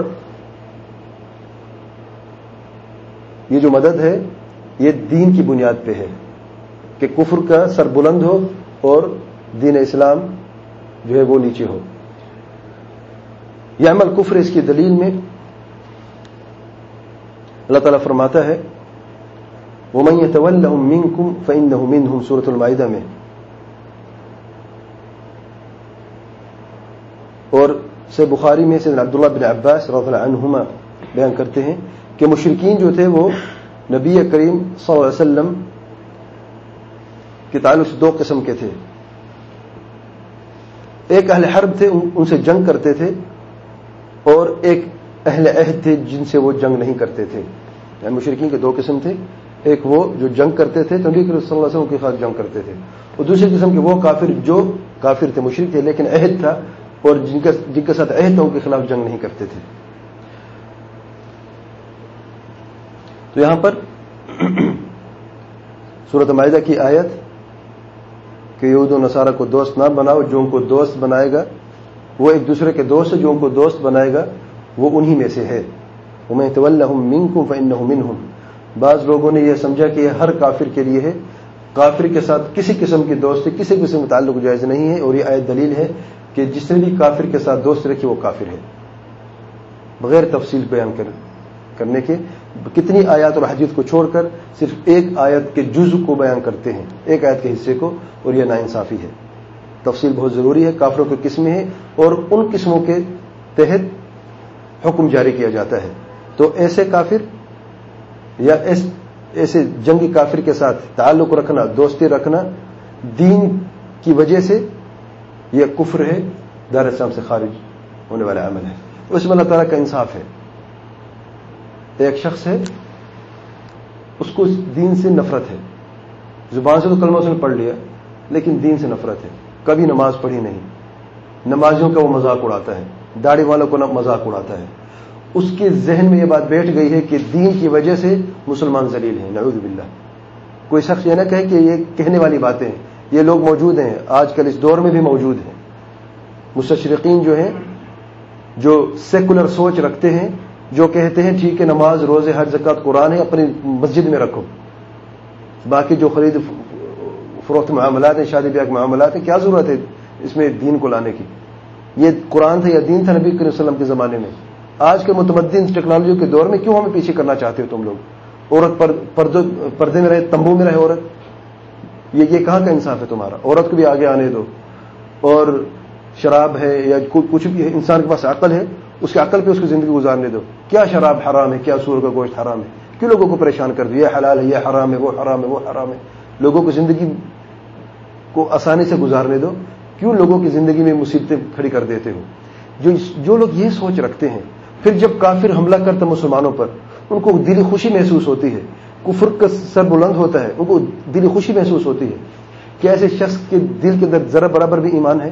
یہ جو مدد ہے یہ دین کی بنیاد پہ ہے کہ کفر کا سر بلند ہو اور دین اسلام جو ہے وہ نیچے ہو. یہ عمل کفر، اس کی دلیل میں اللہ تعالیٰ فرماتا ہے وَمَن يَتَوَلَّهُم مِّنكُمْ فَإِنَّهُ مِنْهُمْ سورۃ المائدہ میں. اور سے بخاری میں سے عبداللہ بن عباس رضی اللہ عنہما بیان کرتے ہیں کہ مشرکین جو تھے وہ نبی کریم صلی اللہ علیہ وسلم کے تعلق سے دو قسم کے تھے. ایک اہل حرب تھے، ان سے جنگ کرتے تھے، اور ایک اہل عہد تھے جن سے وہ جنگ نہیں کرتے تھے. یعنی مشرکین کے دو قسم تھے، ایک وہ جو جنگ کرتے تھے، نبی کریم صلی اللہ علیہ وسلم کے خلاف جنگ کرتے تھے، اور دوسری قسم کے وہ کافر جو کافر تھے، مشرک تھے لیکن عہد تھا، اور جن کا جن کے ساتھ عہد تھا ان کے خلاف جنگ نہیں کرتے تھے. تو یہاں پر سورۃ مائدہ کی آیت کہ یہود و نصارہ کو دوست نہ بناؤ، جو ان کو دوست بنائے گا وہ ایک دوسرے کے دوست ہے، جو ان کو دوست بنائے گا وہ انہی میں سے ہے. وَمَن يَتَوَلَّهُم مِّنكُمْ فَإِنَّهُ مِنْهُمْ. بعض لوگوں نے یہ سمجھا کہ یہ ہر کافر کے لیے ہے، کافر کے ساتھ کسی قسم کی دوستی، کسی قسم کا تعلق جائز نہیں ہے. اور یہ آیت دلیل ہے کہ جس نے بھی کافر کے ساتھ دوست رکھی وہ کافر ہے، بغیر تفصیل بیان کر کرنے کے. کتنی آیات اور حدیث کو چھوڑ کر صرف ایک آیت کے جزء کو بیان کرتے ہیں، ایک آیت کے حصے کو، اور یہ ناانصافی ہے. تفصیل بہت ضروری ہے. کافروں کی قسمیں ہیں اور ان قسموں کے تحت حکم جاری کیا جاتا ہے. تو ایسے کافر یا ایسے جنگی کافر کے ساتھ تعلق رکھنا، دوستی رکھنا دین کی وجہ سے یہ کفر ہے، دار اسلام سے خارج ہونے والا عمل ہے. اس میں اللہ تعالیٰ کا انصاف ہے. ایک شخص ہے، اس کو دین سے نفرت ہے، زبان سے تو کلمہ اس نے پڑھ لیا لیکن دین سے نفرت ہے، کبھی نماز پڑھی نہیں، نمازیوں کا وہ مذاق اڑاتا ہے، داڑھی والوں کو مذاق اڑاتا ہے. اس کے ذہن میں یہ بات بیٹھ گئی ہے کہ دین کی وجہ سے مسلمان ذلیل ہیں، نعوذ باللہ. کوئی شخص یہ نہ کہے کہ یہ کہنے والی باتیں ہیں، یہ لوگ موجود ہیں، آج کل اس دور میں بھی موجود ہیں. مستشرقین جو ہیں، جو سیکولر سوچ رکھتے ہیں، جو کہتے ہیں ٹھیک ہے نماز، روزے، حج، زکوٰۃ، قرآن ہے، اپنی مسجد میں رکھو، باقی جو خرید فروخت معاملات ہیں، شادی بیاہ کے معاملات ہیں، کیا ضرورت ہے اس میں دین کو لانے کی؟ یہ قرآن تھا یا دین تھا نبی کریم صلی اللہ علیہ وسلم کے زمانے میں؟ آج کے متمدن ٹیکنالوجی کے دور میں کیوں ہمیں پیچھے کرنا چاہتے ہو تم لوگ؟ عورت پردے میں رہے، تمبو میں رہے عورت، یہ یہ کہاں کا انصاف ہے تمہارا؟ عورت کو بھی آگے آنے دو. اور شراب ہے یا کچھ بھی ہے، انسان کے پاس عقل ہے، اس کی عقل پہ اس کی زندگی گزارنے دو. کیا شراب حرام ہے، کیا سور کا گوشت حرام ہے؟ کیوں لوگوں کو پریشان کر دو؟ یہ حلال ہے، یہ حرام ہے، وہ حرام ہے، وہ حرام ہے. لوگوں کو زندگی کو آسانی سے گزارنے دو، کیوں لوگوں کی زندگی میں مصیبتیں کھڑی کر دیتے ہو؟ جو جو لوگ یہ سوچ رکھتے ہیں، پھر جب کافر حملہ کرتا مسلمانوں پر ان کو دلی خوشی محسوس ہوتی ہے، کفر کا سر بلند ہوتا ہے، ان کو دلی خوشی محسوس ہوتی ہے. کیا ایسے شخص کے دل کے اندر ذرا برابر بھی ایمان ہے؟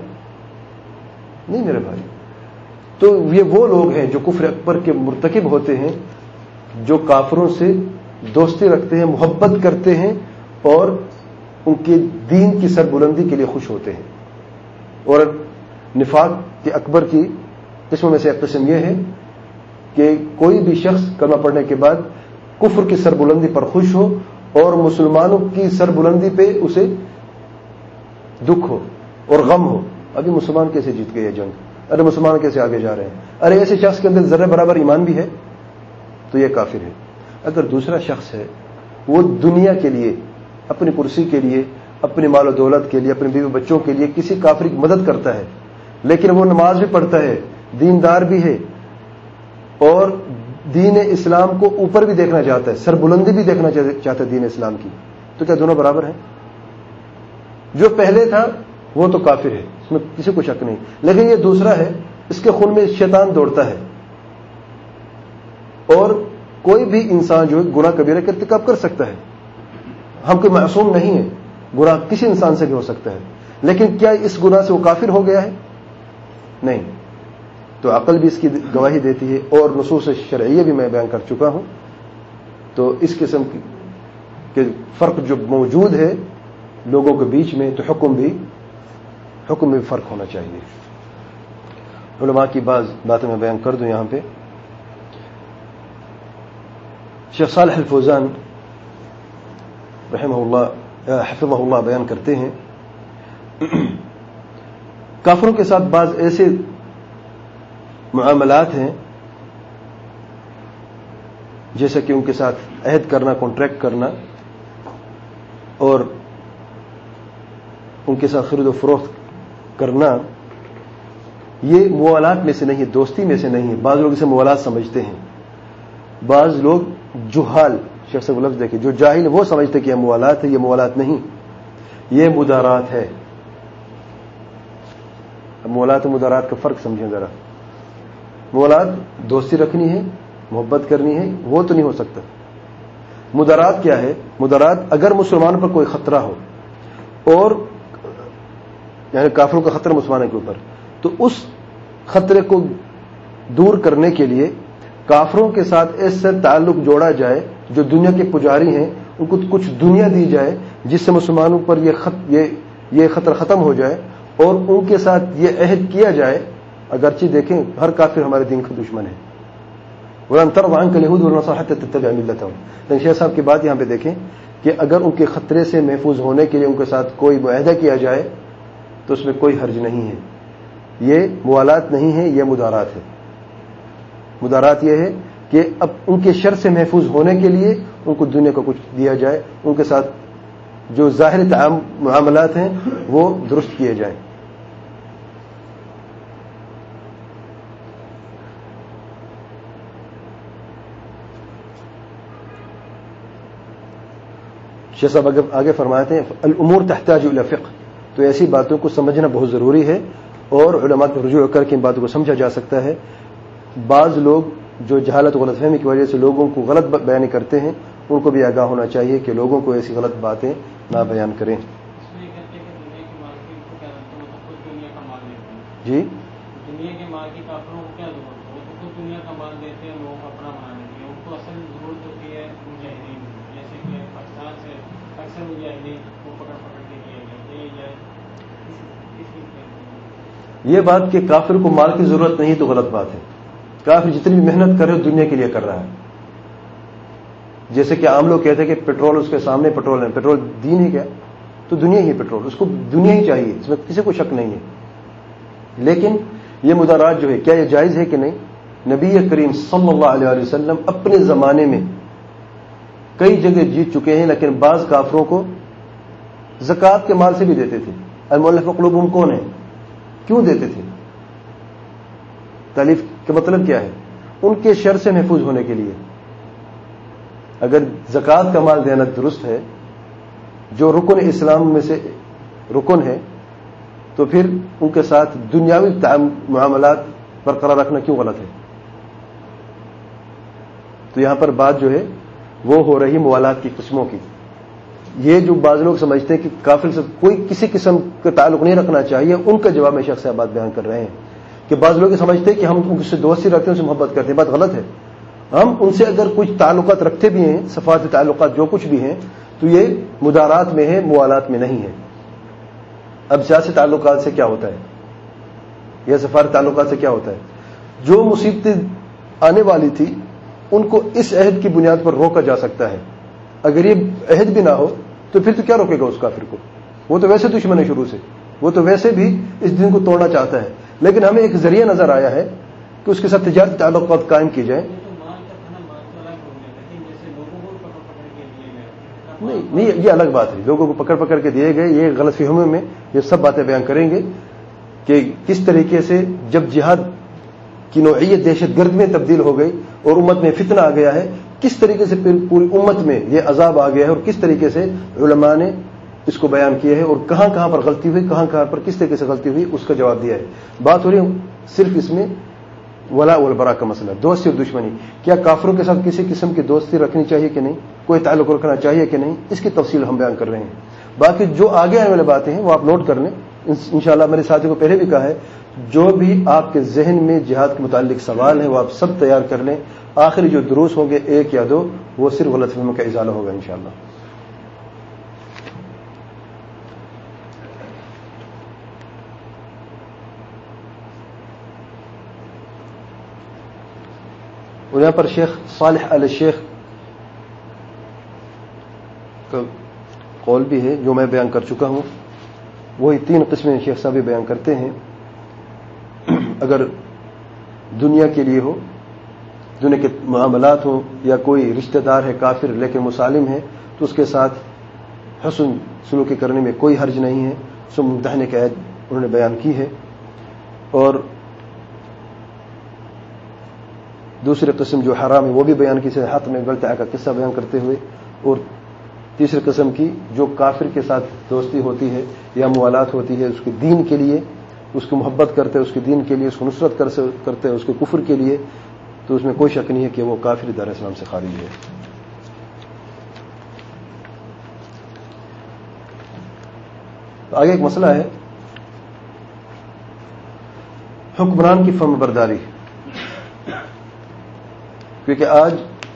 نہیں میرے بھائی. تو یہ وہ لوگ ہیں جو کفر اکبر کے مرتکب ہوتے ہیں، جو کافروں سے دوستی رکھتے ہیں، محبت کرتے ہیں اور ان کے دین کی سربلندی کے لیے خوش ہوتے ہیں. اور نفاق کے اکبر کی قسموں میں سے ایک قسم یہ ہے کہ کوئی بھی شخص کلمہ پڑھنے کے بعد کفر کی سربلندی پر خوش ہو اور مسلمانوں کی سربلندی پہ اسے دکھ ہو اور غم ہو، ابھی مسلمان کیسے جیت گئے یہ جنگ، ارے مسلمان کیسے آگے جا رہے ہیں، ارے ایسے شخص کے اندر ذرے برابر ایمان بھی ہے تو یہ کافر ہے۔ اگر دوسرا شخص ہے وہ دنیا کے لیے، اپنی کرسی کے لیے، اپنی مال و دولت کے لیے، اپنے بیوی بچوں کے لیے کسی کافر کی مدد کرتا ہے، لیکن وہ نماز بھی پڑھتا ہے، دیندار بھی ہے اور دین اسلام کو اوپر بھی دیکھنا چاہتا ہے، سر بلندی بھی دیکھنا چاہتا ہے دین اسلام کی، تو کیا دونوں برابر ہیں؟ جو پہلے تھا وہ تو کافر ہے، اس میں کسی کو شک نہیں، لیکن یہ دوسرا ہے، اس کے خون میں شیطان دوڑتا ہے، اور کوئی بھی انسان جو ہے گناہ کبیرہ کا ارتکاب کر سکتا ہے، ہم کوئی معصوم نہیں ہے، گناہ کسی انسان سے بھی ہو سکتا ہے، لیکن کیا اس گناہ سے وہ کافر ہو گیا ہے؟ نہیں۔ تو عقل بھی اس کی گواہی دیتی ہے اور نصوص شرعیہ بھی میں بیان کر چکا ہوں، تو اس قسم کے فرق جو موجود ہے لوگوں کے بیچ میں، تو حکم بھی حکم میں بھی فرق ہونا چاہیے۔ علماء کی بعض باتیں میں بیان کر دوں یہاں پہ۔ شیخ صالح الفوزان رحمہ اللہ حفظہ اللہ بیان کرتے ہیں، کافروں کے ساتھ بعض ایسے معاملات ہیں جیسے کہ ان کے ساتھ عہد کرنا، کانٹریکٹ کرنا اور ان کے ساتھ خرید و فروخت کرنا، یہ موالات میں سے نہیں ہے، دوستی میں سے نہیں ہے۔ بعض لوگ اسے موالات سمجھتے ہیں، بعض لوگ جہال، شخص کو لفظ دیکھیں، جو جاہل وہ سمجھتے کہ یہ موالات ہے، یہ موالات نہیں، یہ مدارات ہے۔ اب موالات و مدارات کا فرق سمجھیں ذرا۔ موالات دوستی رکھنی ہے، محبت کرنی ہے، وہ تو نہیں ہو سکتا۔ مدارات کیا ہے؟ مدارات اگر مسلمان پر کوئی خطرہ ہو اور یعنی کافروں کا خطرہ مسلمانوں کے اوپر، تو اس خطرے کو دور کرنے کے لیے کافروں کے ساتھ ایسا تعلق جوڑا جائے، جو دنیا کے پجاری ہیں ان کو کچھ دنیا دی جائے جس سے مسلمانوں پر یہ خط یہ یہ خطر ختم ہو جائے، اور ان کے ساتھ یہ عہد کیا جائے، اگرچہ دیکھیں ہر کافر ہمارے دین کا دشمن ہے، وَلَن تَرْضَ عَنْكَ الْيَهُودُ وَالنَّصَارَىٰ حَتَّىٰ تَتَّبِعَ مِلَّتَهُمْ۔ لیکن شیخ صاحب کی بات یہاں پہ دیکھیں کہ اگر ان کے خطرے سے محفوظ ہونے کے لیے ان کے ساتھ کوئی معاہدہ کیا جائے تو اس میں کوئی حرج نہیں ہے۔ یہ موالات نہیں ہے، یہ مدارات ہے۔ مدارات یہ ہے کہ اب ان کے شر سے محفوظ ہونے کے لیے ان کو دنیا کا کچھ دیا جائے، ان کے ساتھ جو ظاہر معاملات ہیں وہ درست کیے جائیں۔ شیخ صاحب آگے فرماتے ہیں الامور تحتاج الی فقہ، تو ایسی باتوں کو سمجھنا بہت ضروری ہے اور علماء کو رجوع کر کے ان باتوں کو سمجھا جا سکتا ہے۔ بعض لوگ جو جہالت و غلط فہمی کی وجہ سے لوگوں کو غلط بیان کرتے ہیں، ان کو بھی آگاہ ہونا چاہیے کہ لوگوں کو ایسی غلط باتیں نہ بیان کریں۔ جی دنیا کے مال کی کافروں کو کیا ضرورت ہے؟ وہ تو خود دنیا کا مال دیتے ہیں لوگوں کو اپنا بنانے کے لیے، ان کو اصل ضرورت ہوتی ہے مجاہدین، جیسے کہ پاکستان سے اکثر مجاہدین کو پکڑ پکڑ کے لیے گئے جائے۔ یہ بات کہ کافر کو مال کی ضرورت نہیں تو غلط بات ہے۔ کافر جتنی بھی محنت کر رہے ہو دنیا کے لیے کر رہا ہے، جیسے کہ عام لوگ کہتے ہیں کہ پیٹرول اس کے سامنے پیٹرول ہے، پیٹرول دین ہی کیا تو دنیا ہی پیٹرول، اس کو دنیا ہی چاہیے، اس میں کسی کو شک نہیں ہے۔ لیکن یہ مدارات جو ہے کیا یہ جائز ہے کہ نہیں؟ نبی کریم صلی اللہ علیہ وسلم اپنے زمانے میں کئی جگہ جیت چکے ہیں، لیکن بعض کافروں کو زکوٰۃ کے مال سے بھی دیتے تھے۔ المؤلفہ قلوبہم کون ہے؟ کیوں دیتے تھے؟ تالیف کا مطلب کیا ہے؟ ان کے شر سے محفوظ ہونے کے لیے۔ اگر زکوٰۃ کا مال دینا درست ہے، جو رکن اسلام میں سے رکن ہے، تو پھر ان کے ساتھ دنیاوی معاملات برقرار رکھنا کیوں غلط ہے؟ تو یہاں پر بات جو ہے وہ ہو رہی موالات کی قسموں کی۔ یہ جو بعض لوگ سمجھتے ہیں کہ کافر سے کوئی کسی قسم کا تعلق نہیں رکھنا چاہیے، ان کا جواب میں شخص سے بات بیان کر رہے ہیں کہ بعض لوگ سمجھتے ہیں کہ ہم ان سے دوستی رکھتے ہیں، ان سے محبت کرتے ہیں، بات غلط ہے۔ ہم ان سے اگر کچھ تعلقات رکھتے بھی ہیں، صفات تعلقات جو کچھ بھی ہیں، تو یہ مدارات میں ہے، موالات میں نہیں ہے۔ اب سیاسی تعلقات سے کیا ہوتا ہے یا سفارت تعلقات سے کیا ہوتا ہے؟ جو مصیبتیں آنے والی تھی ان کو اس عہد کی بنیاد پر روکا جا سکتا ہے۔ اگر یہ عہد بھی نہ ہو تو پھر تو کیا روکے گا اس کافر کو؟ وہ تو वैसे दुश्मन है शुरू से, वो तो वैसे भी इस दिन को तोड़ना चाहता है, लेकिन हमें एक जरिया नजर आया है कि उसके साथ तिजारती ताल्लुकात कायम की जाए। नहीं नहीं ये अलग बात है, लोगों को पकड़ पकड़ के दिए गए, ये गलत फहमियों में ये सब बातें बयान करेंगे कि किस तरीके से जब जिहाद की नौइयत दहशत गर्द में तब्दील हो गई और उम्मत में फितना आ गया है, किस तरीके से पूरी उम्मत में ये अजाब आ गया है और किस तरीके से उलमा ने इसको बयान किया है और कहां कहां पर गलती हुई, कहां कहां पर किस तरीके से गलती हुई, उसका जवाब दिया है। बात हो रही है सिर्फ इसमें वला वल बरा का मसला, दोस्ती और दुश्मनी, क्या काफिरों के साथ किसी किस्म की दोस्ती रखनी चाहिए कि नहीं, कोई ताल्लुक रखना चाहिए कि नहीं, इसकी तफसील हम बयान कर रहे हैं। बाकी जो आगे आने वाली बातें हैं वो आप नोट कर लें। इंशाअल्लाह मेरे साथियों को पहले भी कहा है, जो भी आपके जहन में जिहाद के मुताल्लिक सवाल है वो आप सब तैयार कर लें। आखिरी जो दुरूस होंगे एक या दो, वो सिर्फ गलतफहमियों का इजाला होगा इंशाअल्लाह। और यहां पर शेख सालिह अल शेख का कौल भी है जो मैं बयान कर चुका हूं। वही तीन किस्में शेख साहब भी बयान करते हैं। अगर दुनिया के लिए हो, दुनिया के मामलात हो, या कोई रिश्तेदार है काफिर लेकिन मुसालिम है, तो उसके साथ हसन सलूकी करने में कोई हर्ज नहीं है। सो मुमतहने की आयत उन्होंने बयान की है। और दूसरी किस्म जो हराम है वो भी बयान की, हाथ में गलता का किस्सा बयान करते हुए। और तीसरी किस्म की जो काफिर के साथ दोस्ती होती है या मुआलात होती है, उसके दीन के लिए उसकी मोहब्बत करते हैं, उसके दीन के लिए उसको नुसरत कर करते हैं, उसके कुफर के लिए, तो उसमें कोई शक नहीं है कि वो काफिर दार इस्लाम से खारिज है। तो आगे एक मसला है हुक्मरान की फर्मबरदारी, क्योंकि आज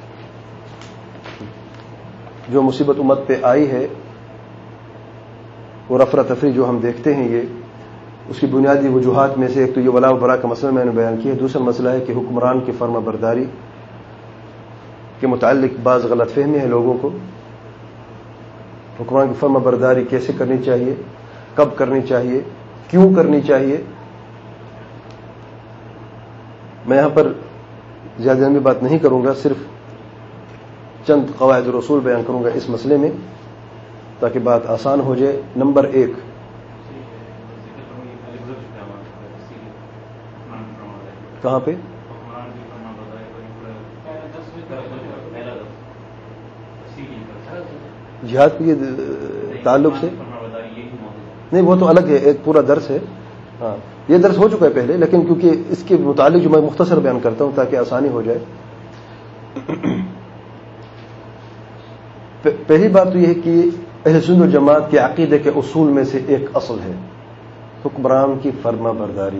जो मुसीबत उम्मत पे आई है और अफरा तफरी जो हम देखते हैं, ये उसकी बुनियादी वजूहात में से एक तो ये वला बरा का मसला मैंने बयान किया। दूसरा मसला है कि हुक्मरान की फर्मा बरदारी के मुताल्लिक बाज़ गलत फहमी है लोगों को। हुक्मरान की फर्मा बरदारी कैसे करनी चाहिए, कब करनी चाहिए, क्यों करनी चाहिए। मैं यहां पर ज्यादा लंबी बात नहीं करूंगा, सिर्फ चंद कवायद रसूल बयान करूंगा इस मसले में ताकि बात आसान हो जाए। नंबर एक, कहां पे जिहाद के ताल्लुक से नहीं, वो तो अलग है, एक पूरा दर्स है। हाँ, ये दर्स हो चुका है पहले, लेकिन क्योंकि इसके मुतालिक जो मैं मुख्तसर बयान करता हूं ताकि आसानी हो जाए। पहली बात तो यह है कि अहले सुन्नत वल जमात के अकीदे के उसूल में से एक असल है हुक्मरान की फर्मा बरदारी,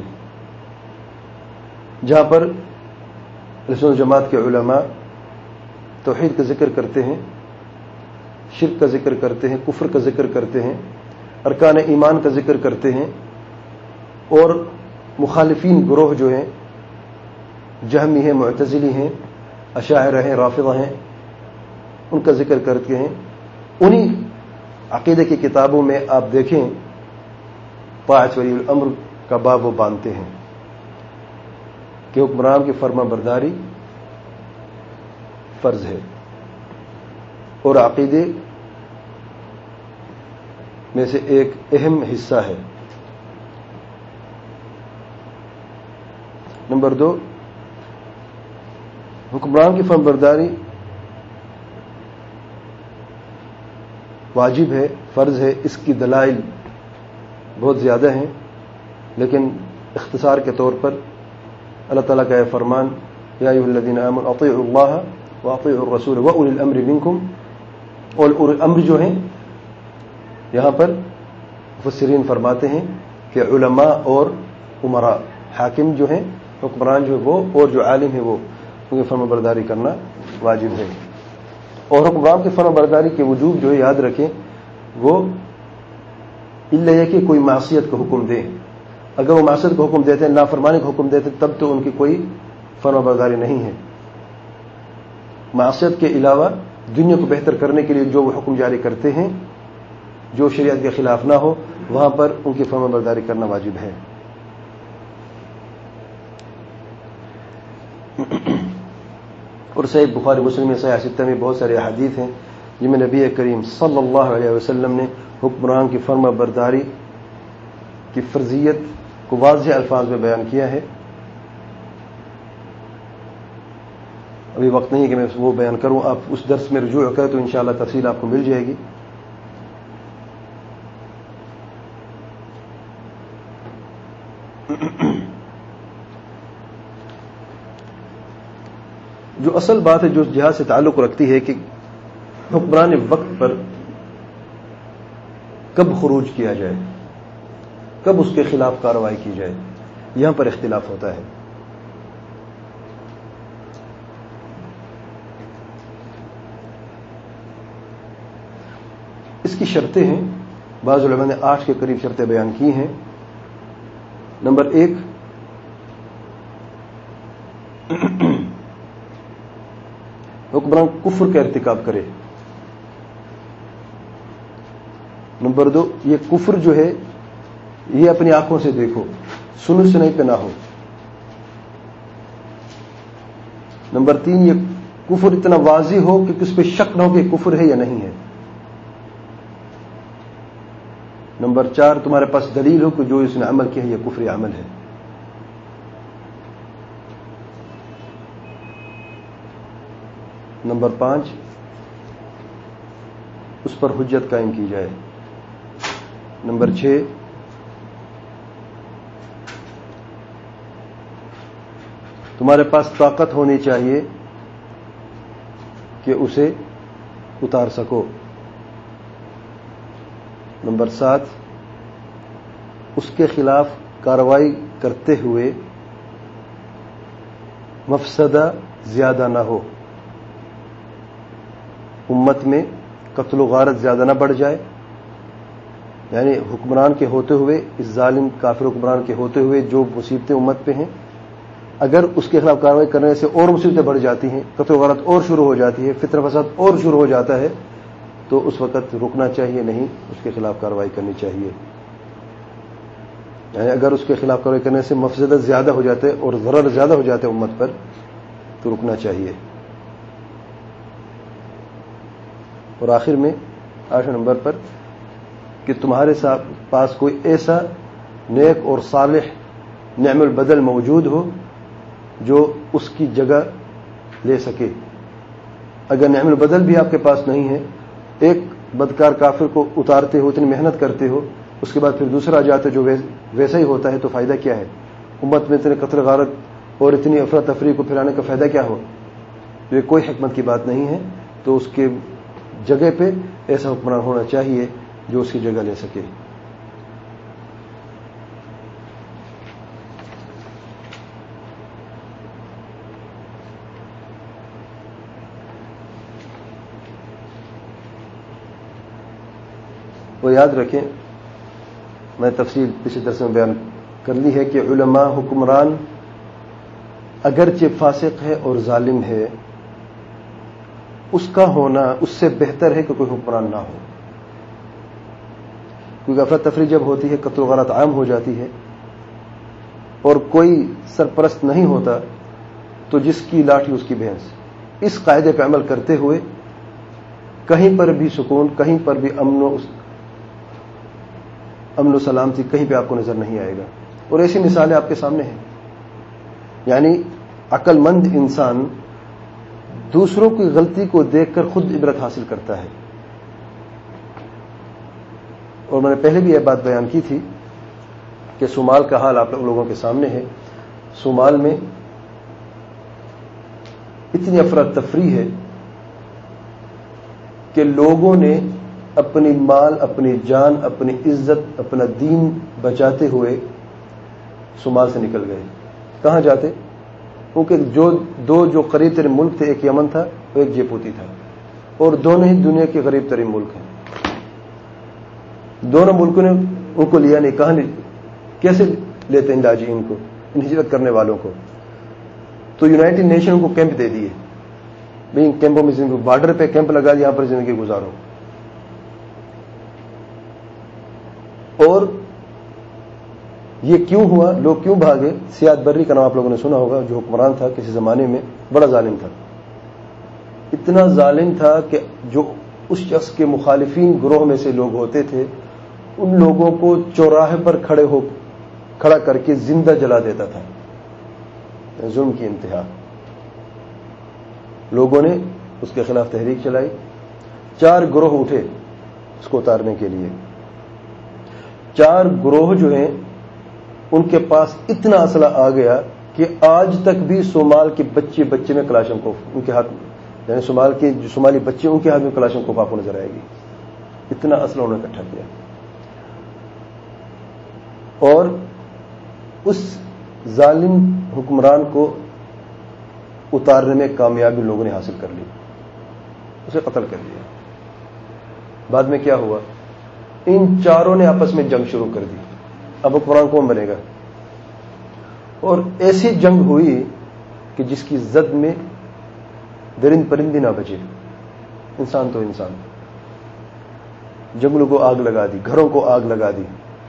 जहां पर अहले सुन्नत वल जमात के उलमा तौहीद का जिक्र करते हैं, शिर्क का जिक्र करते हैं, कुफ्र का जिक्र करते हैं, अरकान ईमान का जिक्र करते हैं, और मुखालिफीन गुरोह जो हैं, जहमी हैं, मुअतज़िली हैं, अशाइरा हैं, राफिदा हैं, उनका जिक्र करते हैं। उन्हीं अकीदे की किताबों में आप देखें ताअत वलीउल अम्र का बाब वो बांधते हैं कि हुक्मरान की फर्मा बरदारी फर्ज है और अकीदे में से एक अहम हिस्सा है। नंबर दो, हुक्मरान की फर्माबरदारी वाजिब है, फर्ज है। इसकी दलाइल बहुत ज्यादा हैं, लेकिन इख्तिसार के तौर पर अल्लाह ताला का यह फरमान, या अय्युहल्लज़ीना आमनू अतीउल्लाह व अतीउर रसूल व उलिल अम्रि मिनकुम, और उलिल अम्र जो हैं यहां पर मुफस्सिरीन फरमाते हैं कि उलमा और उमरा, हाकिम जो हैं, हुक्मरान जो है वो, और जो आलिम है वो, उनकी फर्माबरदारी करना वाजिब है। और हुक्मरान की फर्माबरदारी के वजूब जो है, याद रखें, वो इल्ला ये कि कोई मासियत का हुक्म दे। अगर वो मासियत का हुक्म देते हैं, नाफरमानी का हुक्म देते हैं, तब तो उनकी कोई फर्माबरदारी नहीं है। मासियत के अलावा दुनिया को बेहतर करने के लिए जो वो हुक्म जारी करते हैं, جو شریعت کے خلاف نہ ہو وہاں پر ان کی فرما برداری کرنا واجب ہے. اور صحیح بخاری مسلم میں صحیح ستہ میں بہت سارے احادیث ہیں جن میں نبی کریم صلی اللہ علیہ وسلم نے حکمران کی فرما برداری کی فرضیت کو واضح الفاظ میں بیان کیا ہے. ابھی وقت نہیں ہے کہ میں وہ بیان کروں, آپ اس درس میں رجوع کریں تو انشاءاللہ تفصیل آپ کو مل جائے گی. جو اصل بات ہے جو جہاد سے تعلق رکھتی ہے کہ حکمران وقت پر کب خروج کیا جائے, کب اس کے خلاف کارروائی کی جائے, یہاں پر اختلاف ہوتا ہے. اس کی شرطیں ہیں, بعض علماء نے آٹھ کے قریب شرطیں بیان کی ہیں. نمبر ایک, حکمران کفر کا ارتکاب کرے. نمبر دو, یہ کفر جو ہے یہ اپنی آنکھوں سے دیکھو, سنو سنائی پہ نہ ہو. نمبر تین, یہ کفر اتنا واضح ہو کہ کس پہ شک نہ ہو کہ کفر ہے یا نہیں ہے. نمبر چار, تمہارے پاس دلیل ہو کہ جو اس نے عمل کیا ہے یہ کفر عمل ہے. نمبر پانچ, اس پر حجت قائم کی جائے. نمبر چھ, تمہارے پاس طاقت ہونی چاہیے کہ اسے اتار سکو. نمبر سات, اس کے خلاف کارروائی کرتے ہوئے مفسدہ زیادہ نہ ہو, امت میں قتل و غارت زیادہ نہ بڑھ جائے. یعنی حکمران کے ہوتے ہوئے, اس ظالم کافر حکمران کے ہوتے ہوئے جو مصیبتیں امت پہ ہیں, اگر اس کے خلاف کارروائی کرنے سے اور مصیبتیں بڑھ جاتی ہیں, قتل و غارت اور شروع ہو جاتی ہے, فتنہ فساد اور شروع ہو جاتا ہے, تو اس وقت رکنا چاہیے نہیں, اس کے خلاف کارروائی کرنی چاہیے. یعنی اگر اس کے خلاف کارروائی کرنے سے مفسدت زیادہ ہو جاتے اور ضرر زیادہ ہو جاتے امت پر تو رکنا چاہیے. اور آخر میں آٹھ نمبر پر کہ تمہارے پاس کوئی ایسا نیک اور صالح نعم البدل موجود ہو جو اس کی جگہ لے سکے. اگر نعم البدل بھی آپ کے پاس نہیں ہے, ایک بدکار کافر کو اتارتے ہو, اتنی محنت کرتے ہو, اس کے بعد پھر دوسرا جاتے جو ویسا ہی ہوتا ہے, تو فائدہ کیا ہے؟ امت میں اتنے قتل غارت اور اتنی افراتفری کو پھیلانے کا فائدہ کیا ہو؟ یہ کوئی حکمت کی بات نہیں ہے. تو اس کے جگہ پہ ایسا حکمران ہونا چاہیے جو اس کی جگہ لے سکے. وہ یاد رکھیں, میں تفصیل پچھلے درس میں بیان کر لی ہے کہ علماء حکمران اگرچہ فاسق ہے اور ظالم ہے, اس کا ہونا اس سے بہتر ہے کہ کوئی حکمران نہ ہو. کیونکہ افراتفری جب ہوتی ہے, قتل و غارت عام ہو جاتی ہے, اور کوئی سرپرست نہیں ہوتا, تو جس کی لاٹھی اس کی بھینس. اس قاعدے پہ عمل کرتے ہوئے کہیں پر بھی سکون, کہیں پر بھی امن و امن و سلامتی کہیں پہ آپ کو نظر نہیں آئے گا. اور ایسی مثالیں آپ کے سامنے ہیں. یعنی عقل مند انسان دوسروں کی غلطی کو دیکھ کر خود عبرت حاصل کرتا ہے. اور میں نے پہلے بھی یہ بات بیان کی تھی کہ صومال کا حال آپ لوگوں کے سامنے ہے. صومال میں اتنی افراتفری ہے کہ لوگوں نے اپنی مال, اپنی جان, اپنی عزت, اپنا دین بچاتے ہوئے صومال سے نکل گئے. کہاں جاتے؟ کیونکہ جو دو جو قریب ترین ملک تھے, ایک یمن تھا اور ایک جیبوتی تھا, اور دونوں ہی دنیا کے قریب ترین ملک ہیں. دونوں ملکوں نے ان کو لیا نہیں. کہاں کیسے لیتے ہیں لاجی ان کو, ان ہجرت کرنے والوں کو؟ تو یونائٹڈ نیشن کو کیمپ دے دیے, بھائی کیمپوں میں زندگی, بارڈر پہ کیمپ لگا دیا, یہاں پر زندگی گزارو. اور یہ کیوں ہوا, لوگ کیوں بھاگے؟ سیاد برری کا نام آپ لوگوں نے سنا ہوگا, جو حکمران تھا کسی زمانے میں, بڑا ظالم تھا. اتنا ظالم تھا کہ جو اس شخص کے مخالفین گروہ میں سے لوگ ہوتے تھے ان لوگوں کو چوراہے پر کھڑے ہو کھڑا کر کے زندہ جلا دیتا تھا. ظلم کی انتہا. لوگوں نے اس کے خلاف تحریک چلائی, چار گروہ اٹھے اس کو اتارنے کے لیے. چار گروہ جو ہیں ان کے پاس اتنا اسلحہ آ گیا کہ آج تک بھی صومال کے بچے بچے میں کلاشنکوف ان کے ہاتھ, یعنی صومال کے جو صومالی بچے ان کے ہاتھ میں کلاشنکوف آپ کو نظر آئے گی. اتنا اسلحہ انہوں نے اکٹھا کیا اور اس ظالم حکمران کو اتارنے میں کامیابی لوگوں نے حاصل کر لی, اسے قتل کر دیا. بعد میں کیا ہوا؟ ان چاروں نے آپس میں جنگ شروع کر دی. اب حکمران کون بنے گا؟ اور ایسی جنگ ہوئی کہ جس کی زد میں درند پرند بھی نہ بچے, انسان تو انسان. جنگلوں کو آگ لگا دی, گھروں کو آگ لگا دی.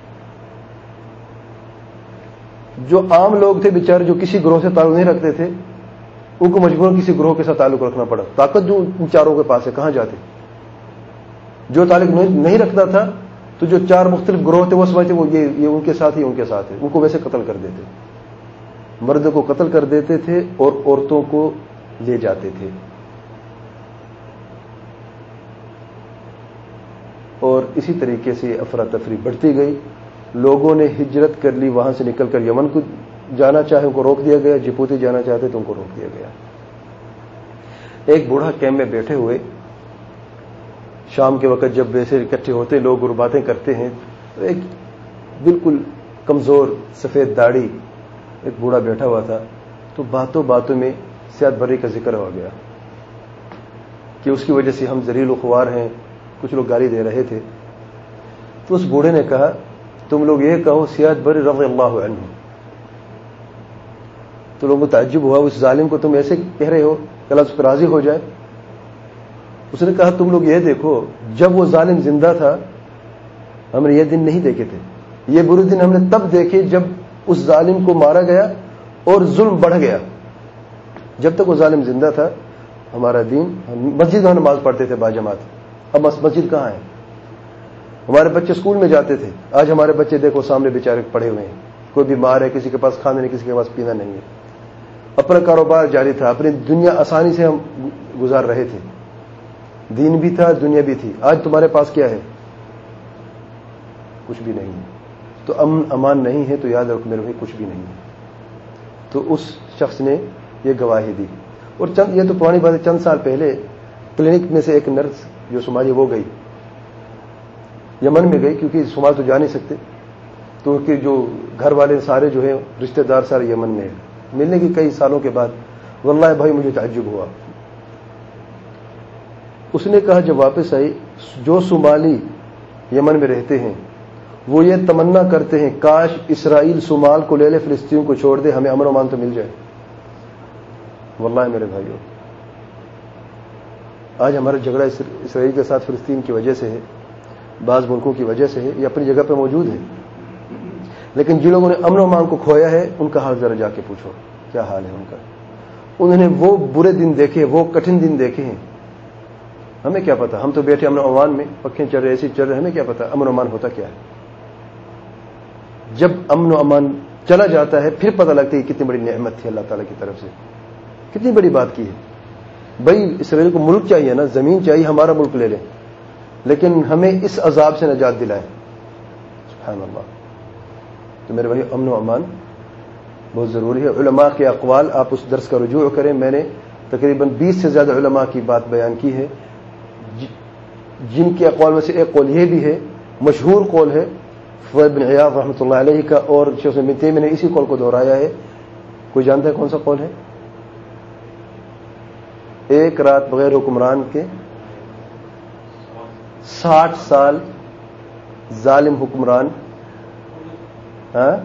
جو عام لوگ تھے بیچارے, جو کسی گروہ سے تعلق نہیں رکھتے تھے, ان کو مجبوراً کسی گروہ کے ساتھ تعلق رکھنا پڑا. طاقت جو ان چاروں کے پاس ہے, کہاں جاتے؟ جو تعلق نہیں رکھتا تھا تو جو چار مختلف گروہ تھے وہ سمجھتے وہ یہ یہ ان کے ساتھ ہی ان کے ساتھ ہے, ان کو ویسے قتل کر دیتے. مرد کو قتل کر دیتے تھے اور عورتوں کو لے جاتے تھے. اور اسی طریقے سے افراتفری بڑھتی گئی. لوگوں نے ہجرت کر لی, وہاں سے نکل کر یمن کو جانا چاہے ان کو روک دیا گیا, جبوتی جانا چاہتے تو ان کو روک دیا گیا. ایک بوڑھا کیمپ میں بیٹھے ہوئے, شام کے وقت جب ویسے اکٹھے ہوتے لوگ اور باتیں کرتے ہیں, تو ایک بالکل کمزور سفید داڑھی ایک بوڑھا بیٹھا ہوا تھا. تو باتوں باتوں میں سیاد بری کا ذکر ہو گیا کہ اس کی وجہ سے ہم ذلیل و خوار ہیں. کچھ لوگ گالی دے رہے تھے. تو اس بوڑھے نے کہا تم لوگ یہ کہو سیاد بری رضی اللہ عنہ. تو لوگوں کو تعجب ہوا, اس ظالم کو تم ایسے کہہ رہے ہو کہ اللہ اس پر راضی ہو جائے. اس نے کہا تم لوگ یہ دیکھو, جب وہ ظالم زندہ تھا ہم نے یہ دن نہیں دیکھے تھے. یہ برے دن ہم نے تب دیکھے جب اس ظالم کو مارا گیا اور ظلم بڑھ گیا. جب تک وہ ظالم زندہ تھا ہمارا دین, مسجد میں نماز پڑھتے تھے باجماعت. اب مسجد کہاں ہے؟ ہمارے بچے اسکول میں جاتے تھے. آج ہمارے بچے دیکھو سامنے بیچارے پڑے ہوئے ہیں, کوئی بیمار ہے, کسی کے پاس کھانا نہیں, کسی کے پاس پینا نہیں ہے. اپنا کاروبار جاری تھا, اپنی دنیا آسانی سے ہم گزار رہے تھے, دین بھی تھا دنیا بھی تھی. آج تمہارے پاس کیا ہے؟ کچھ بھی نہیں ہے. تو امن امان نہیں ہے تو یاد رکھو میرے بھائی کچھ بھی نہیں ہے. تو اس شخص نے یہ گواہی دی. اور چند یہ تو پرانی بات ہے, چند سال پہلے کلینک میں سے ایک نرس جو صومالی وہ گئی, یمن میں گئی, کیونکہ صومال تو جا نہیں سکتے, تو ان کے جو گھر والے سارے جو ہیں رشتہ دار سارے یمن میں ہیں. ملنے کی کئی سالوں کے بعد واللہ بھائی مجھے تعجب ہوا. اس نے کہا جب واپس آئی, جو صومالی یمن میں رہتے ہیں وہ یہ تمنا کرتے ہیں کاش اسرائیل صومال کو لے لے, فلسطین کو چھوڑ دے, ہمیں امن و امان تو مل جائے. واللہ میرے بھائیوں, آج ہمارا جھگڑا اسرائیل کے ساتھ فلسطین کی وجہ سے ہے, بعض ملکوں کی وجہ سے ہے, یہ اپنی جگہ پہ موجود ہے. لیکن جن لوگوں نے امن و امان کو کھویا ہے ان کا حال ذرا جا کے پوچھو کیا حال ہے ان کا. انہوں نے وہ برے دن دیکھے, وہ کٹھن دن دیکھے ہیں. ہمیں کیا پتا, ہم تو بیٹھے امن و امان میں, پکھیں چل رہے, ایسی چل رہے, ہمیں کیا پتا امن و امان ہوتا کیا ہے. جب امن و امان چلا جاتا ہے پھر پتہ لگتا ہے کہ کتنی بڑی نعمت تھی اللہ تعالیٰ کی طرف سے, کتنی بڑی بات کی ہے. بھائی اسرائیل کو ملک چاہیے نا, زمین چاہیے, ہمارا ملک لے لیں, لیکن ہمیں اس عذاب سے نجات دلائے. سبحان اللہ. تو میرے بھائی امن و امان بہت ضروری ہے. علماء کے اقوال آپ اس درس کا رجوع کریں. میں نے تقریباً بیس سے زیادہ علماء کی بات بیان کی ہے, جن کے اقوال میں سے ایک قول یہ بھی ہے, مشہور قول ہے فضیل بن عیاض رحمۃ اللہ علیہ کا, اور شیخ ابن تیمیہ نے اسی قول کو دہرایا ہے. کوئی جانتا ہے کون سا قول ہے؟ ایک رات بغیر حکمران کے ساٹھ سال ظالم حکمران, ہاں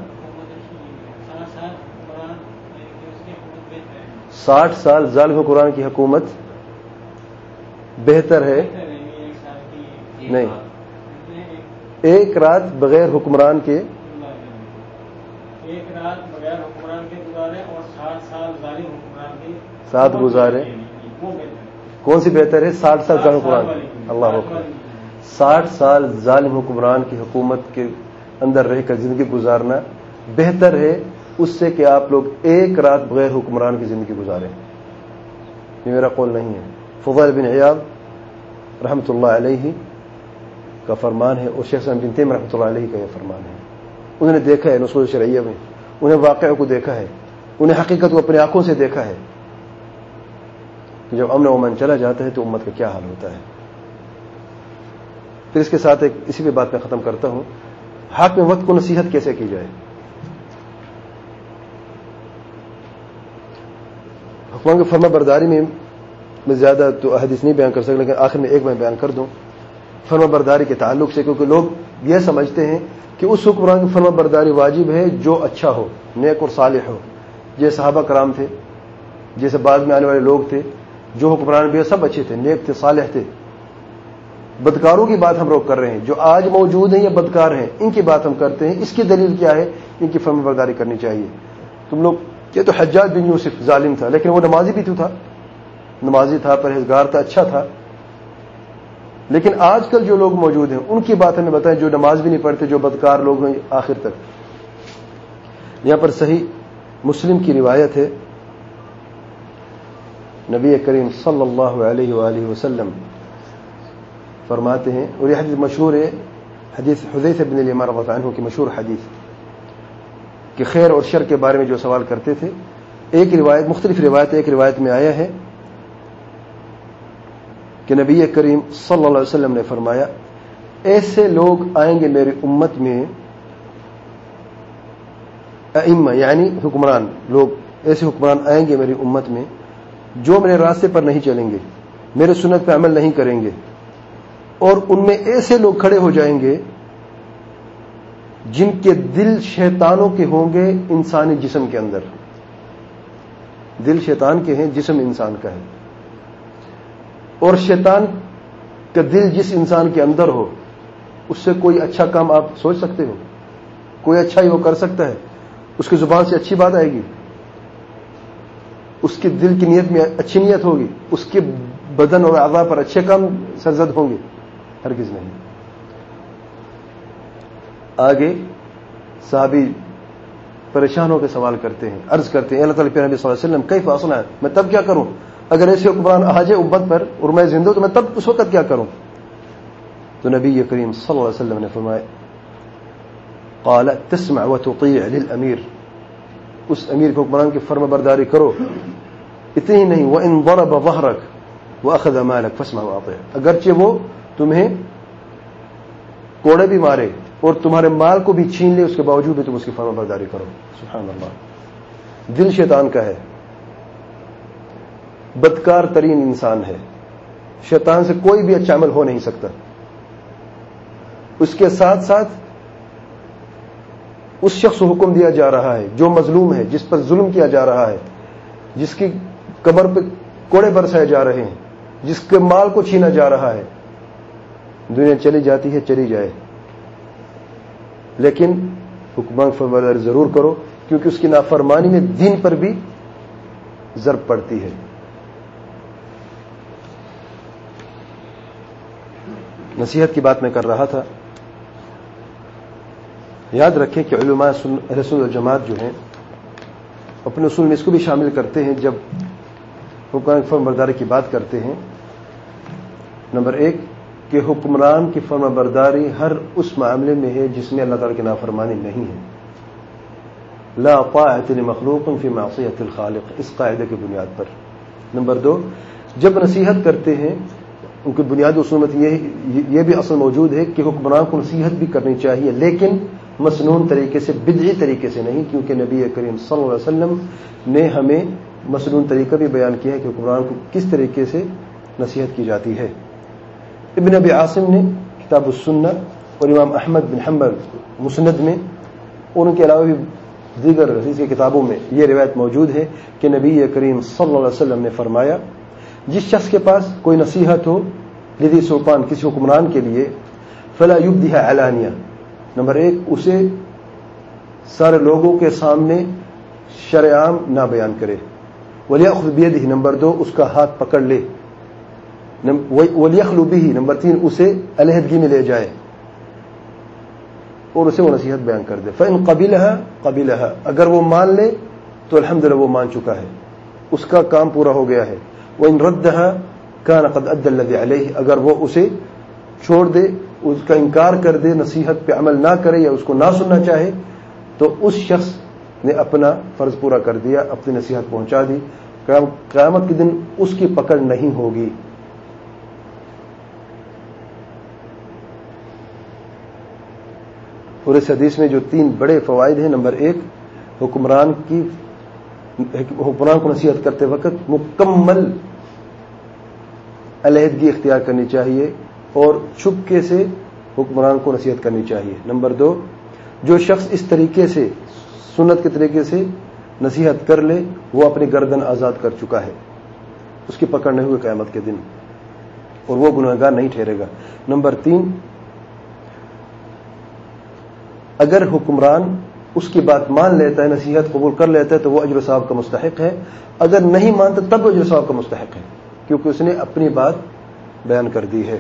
ساٹھ سال ظالم حکمران کی حکومت بہتر ہے. نہیں, ایک رات بغیر حکمران کے ایک رات بغیر حکمران کے گزارے اور ساٹھ سال ظالم حکمران کے ساتھ گزارے. کون سی بہتر ہے؟ ساٹھ سال ظالم حکمران. اللہ اکبر. ساٹھ سال ظالم حکمران کی حکومت کے اندر رہ کر زندگی گزارنا بہتر ہے اس سے کہ آپ لوگ ایک رات بغیر حکمران کی زندگی گزاریں. یہ میرا قول نہیں ہے. فضیل بن عیاض رحمۃ اللہ علیہ کا فرمان ہے اور شیخ بن تیمیہ رحمۃ اللہ علیہ کا یہ فرمان ہے. انہوں نے دیکھا ہے نصوص شرعیہ میں، انہیں واقعہ کو دیکھا ہے، انہیں حقیقت کو اپنی آنکھوں سے دیکھا ہے کہ جب امن و امان چلا جاتا ہے تو امت کا کیا حال ہوتا ہے. پھر اس کے ساتھ ایک اسی پہ بات میں ختم کرتا ہوں. حاکم وقت کو نصیحت کیسے کی جائے؟ حکمان کی فرما برداری میں میں زیادہ تو احادیث نہیں بیان کر سکتا، لیکن آخر میں ایک میں بیان کر دوں فرما برداری کے تعلق سے، کیونکہ لوگ یہ سمجھتے ہیں کہ اس حکمران کی فرما برداری واجب ہے جو اچھا ہو، نیک اور صالح ہو، جیسے صحابہ کرام تھے، جیسے بعد میں آنے والے لوگ تھے، جو حکمران بھی سب اچھے تھے، نیک تھے، صالح تھے. بدکاروں کی بات ہم روک کر رہے ہیں، جو آج موجود ہیں یا بدکار ہیں ان کی بات ہم کرتے ہیں. اس کی دلیل کیا ہے؟ ان کی فرما برداری کرنی چاہیے. تم لوگ یہ تو حجاج بن یوسف ظالم تھا لیکن وہ نمازی بھی تو تھا، نمازی تھا، پرہیزگار تھا، اچھا تھا. لیکن آج کل جو لوگ موجود ہیں ان کی بات ہمیں بتائیں، جو نماز بھی نہیں پڑھتے، جو بدکار لوگ ہیں آخر تک. یہاں پر صحیح مسلم کی روایت ہے، نبی کریم صلی اللہ علیہ وآلہ وسلم فرماتے ہیں، اور یہ حدیث مشہور ہے، حدیث حذیفہ بن الیمان رضی اللہ عنہ کی مشہور حدیث کہ خیر اور شر کے بارے میں جو سوال کرتے تھے. ایک روایت، مختلف روایت، ایک روایت میں آیا ہے کہ نبی کریم صلی اللہ علیہ وسلم نے فرمایا ایسے لوگ آئیں گے میری امت میں، ائمہ یعنی حکمران لوگ، ایسے حکمران آئیں گے میری امت میں جو میرے راستے پر نہیں چلیں گے، میرے سنت پہ عمل نہیں کریں گے، اور ان میں ایسے لوگ کھڑے ہو جائیں گے جن کے دل شیطانوں کے ہوں گے انسانی جسم کے اندر. دل شیطان کے ہیں، جسم انسان کا ہے. اور شیطان کا دل جس انسان کے اندر ہو اس سے کوئی اچھا کام آپ سوچ سکتے ہو؟ کوئی اچھا ہی وہ کر سکتا ہے؟ اس کی زبان سے اچھی بات آئے گی؟ اس کے دل کی نیت میں اچھی نیت ہوگی؟ اس کے بدن اور اعضاء پر اچھے کام سرزد ہوں گے؟ ہرگز نہیں. آگے صحابی پریشان ہو کے سوال کرتے ہیں، عرض کرتے ہیں اللہ تعالیٰ کے نبی صلی اللہ علیہ وسلم کیف اصنع، میں تب کیا کروں؟ اگر ایسے حکمران آ جائے امت پر اور میں زندہ تو میں تب اس وقت کیا کروں؟ تو نبی کریم صلی اللہ علیہ وسلم نے فرمایا قال تسمع وتطيع للامیر، اس امیر کے حکمران کی فرما برداری کرو. اتنی ہی نہیں وان ضرب ظهرك واخذ مالك فاسمع واطع، اگرچہ وہ تمہیں کوڑے بھی مارے اور تمہارے مال کو بھی چھین لے اس کے باوجود بھی تم اس کی فرما برداری کرو. سبحان اللہ. دل شیطان کا ہے، بدکار ترین انسان ہے، شیطان سے کوئی بھی اچھا عمل ہو نہیں سکتا. اس کے ساتھ ساتھ اس شخص کو حکم دیا جا رہا ہے جو مظلوم ہے، جس پر ظلم کیا جا رہا ہے، جس کی کمر پہ کوڑے برسائے جا رہے ہیں، جس کے مال کو چھینا جا رہا ہے. دنیا چلی جاتی ہے، چلی جائے، لیکن حکمان فرمانداری ضرور کرو، کیونکہ اس کی نافرمانی میں دین پر بھی ضرب پڑتی ہے. نصیحت کی بات میں کر رہا تھا. یاد رکھیں کہ علماء اہل سنت والجماعت جو ہیں اپنے اصول میں اس کو بھی شامل کرتے ہیں جب حکام فرما برداری کی بات کرتے ہیں. نمبر ایک کہ حکمران کی فرما برداری ہر اس معاملے میں ہے جس میں اللہ تعالیٰ کی نافرمانی نہیں ہے. لا طاعۃ لمخلوق فی معصیۃ الخالق، اس قاعدے کی بنیاد پر. نمبر دو، جب نصیحت کرتے ہیں ان کی بنیادی اصول میں یہ یہ بھی اصل موجود ہے کہ حکمران کو نصیحت بھی کرنی چاہیے، لیکن مسنون طریقے سے، بدعی طریقے سے نہیں، کیونکہ نبی کریم صلی اللہ علیہ وسلم نے ہمیں مسنون طریقہ بھی بیان کیا ہے کہ حکمران کو کس طریقے سے نصیحت کی جاتی ہے. ابن ابی عاصم نے کتاب السنہ اور امام احمد بن حنبل مسند میں اور ان کے علاوہ بھی دیگر حدیث کی کتابوں میں یہ روایت موجود ہے کہ نبی کریم صلی اللہ علیہ وسلم نے فرمایا جس شخص کے پاس کوئی نصیحت ہو لذی سلطان، کسی حکمران کے لیے، فلا یبدیها علانیہ، نمبر ایک اسے سارے لوگوں کے سامنے شرع عام نہ بیان کرے. ولیأخذ بیدہ، نمبر دو اس کا ہاتھ پکڑ لے. ولیخلو بہ، نمبر تین اسے علیحدگی میں لے جائے اور اسے وہ نصیحت بیان کر دے. فإن قبلها قبلها، اگر وہ مان لے تو الحمدللہ وہ مان چکا ہے، اس کا کام پورا ہو گیا ہے. وإن ردها كان قد أدى الذي عليه، اگر وہ اسے چھوڑ دے، اس کا انکار کر دے، نصیحت پہ عمل نہ کرے یا اس کو نہ سننا چاہے، تو اس شخص نے اپنا فرض پورا کر دیا، اپنی نصیحت پہنچا دی. قیامت کے دن اس کی پکڑ نہیں ہوگی. اور اس حدیث میں جو تین بڑے فوائد ہیں، نمبر ایک حکمران کی حکمران کو نصیحت کرتے وقت مکمل علیحدگی اختیار کرنی چاہیے اور چھپکے سے حکمران کو نصیحت کرنی چاہیے. نمبر دو، جو شخص اس طریقے سے سنت کے طریقے سے نصیحت کر لے وہ اپنی گردن آزاد کر چکا ہے، اس کی پکڑ نہیں ہوئی قیامت کے دن اور وہ گنہگار نہیں ٹھہرے گا. نمبر تین، اگر حکمران اس کی بات مان لیتا ہے، نصیحت قبول کر لیتا ہے تو وہ اجر و ثواب کا مستحق ہے. اگر نہیں مانتا تب اجر و ثواب کا مستحق ہے، کیونکہ اس نے اپنی بات بیان کر دی ہے.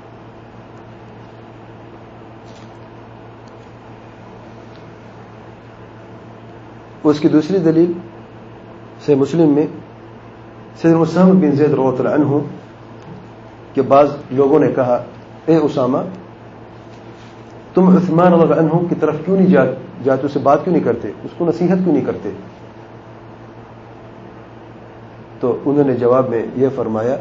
اس کی دوسری دلیل صحیح مسلم میں سیدنا اسامہ بن زید رضی اللہ عنہ کہ بعض لوگوں نے کہا اے اسامہ تم عثمان رضی اللہ عنہ کی طرف کیوں نہیں جاتے، اسے بات کیوں نہیں کرتے، اس کو نصیحت کیوں نہیں کرتے؟ تو انہوں نے جواب میں یہ فرمایا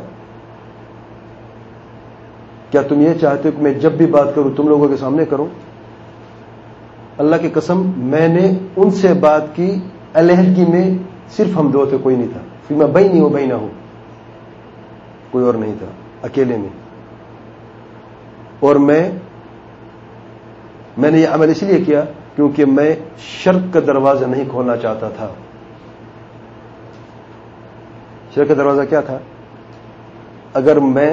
کیا تم یہ چاہتے ہو کہ میں جب بھی بات کروں تم لوگوں کے سامنے کروں؟ اللہ کی قسم میں نے ان سے بات کی علیحدگی میں، صرف ہم دو تھے، کوئی نہیں تھا. فیما بینی و بینہ، کوئی اور نہیں تھا، اکیلے میں. اور میں میں نے یہ عمل اس لیے کیا کیونکہ میں شرک کا دروازہ نہیں کھولنا چاہتا تھا. شرک کا دروازہ کیا تھا؟ اگر میں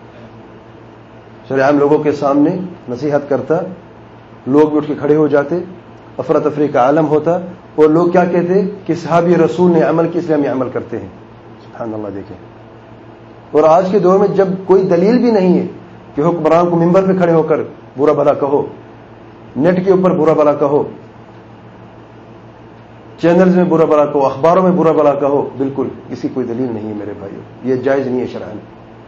شرع عام لوگوں کے سامنے نصیحت کرتا، لوگ بھی اٹھ کے کھڑے ہو جاتے، افراتفری کا عالم ہوتا اور لوگ کیا کہتے کہ صحابی رسول نے عمل کی، اس لیے ہم یہ عمل کرتے ہیں. سبحان اللہ. دیکھیں، اور آج کے دور میں جب کوئی دلیل بھی نہیں ہے کہ حکمران کو ممبر پہ کھڑے ہو کر برا بھلا کہو، نیٹ کے اوپر برا بھلا کہو، چینلز میں برا بھلا کہو، اخباروں میں برا بھلا کہو، بالکل کسی کوئی دلیل نہیں ہے میرے بھائیو. یہ جائز نہیں ہے شرعاً،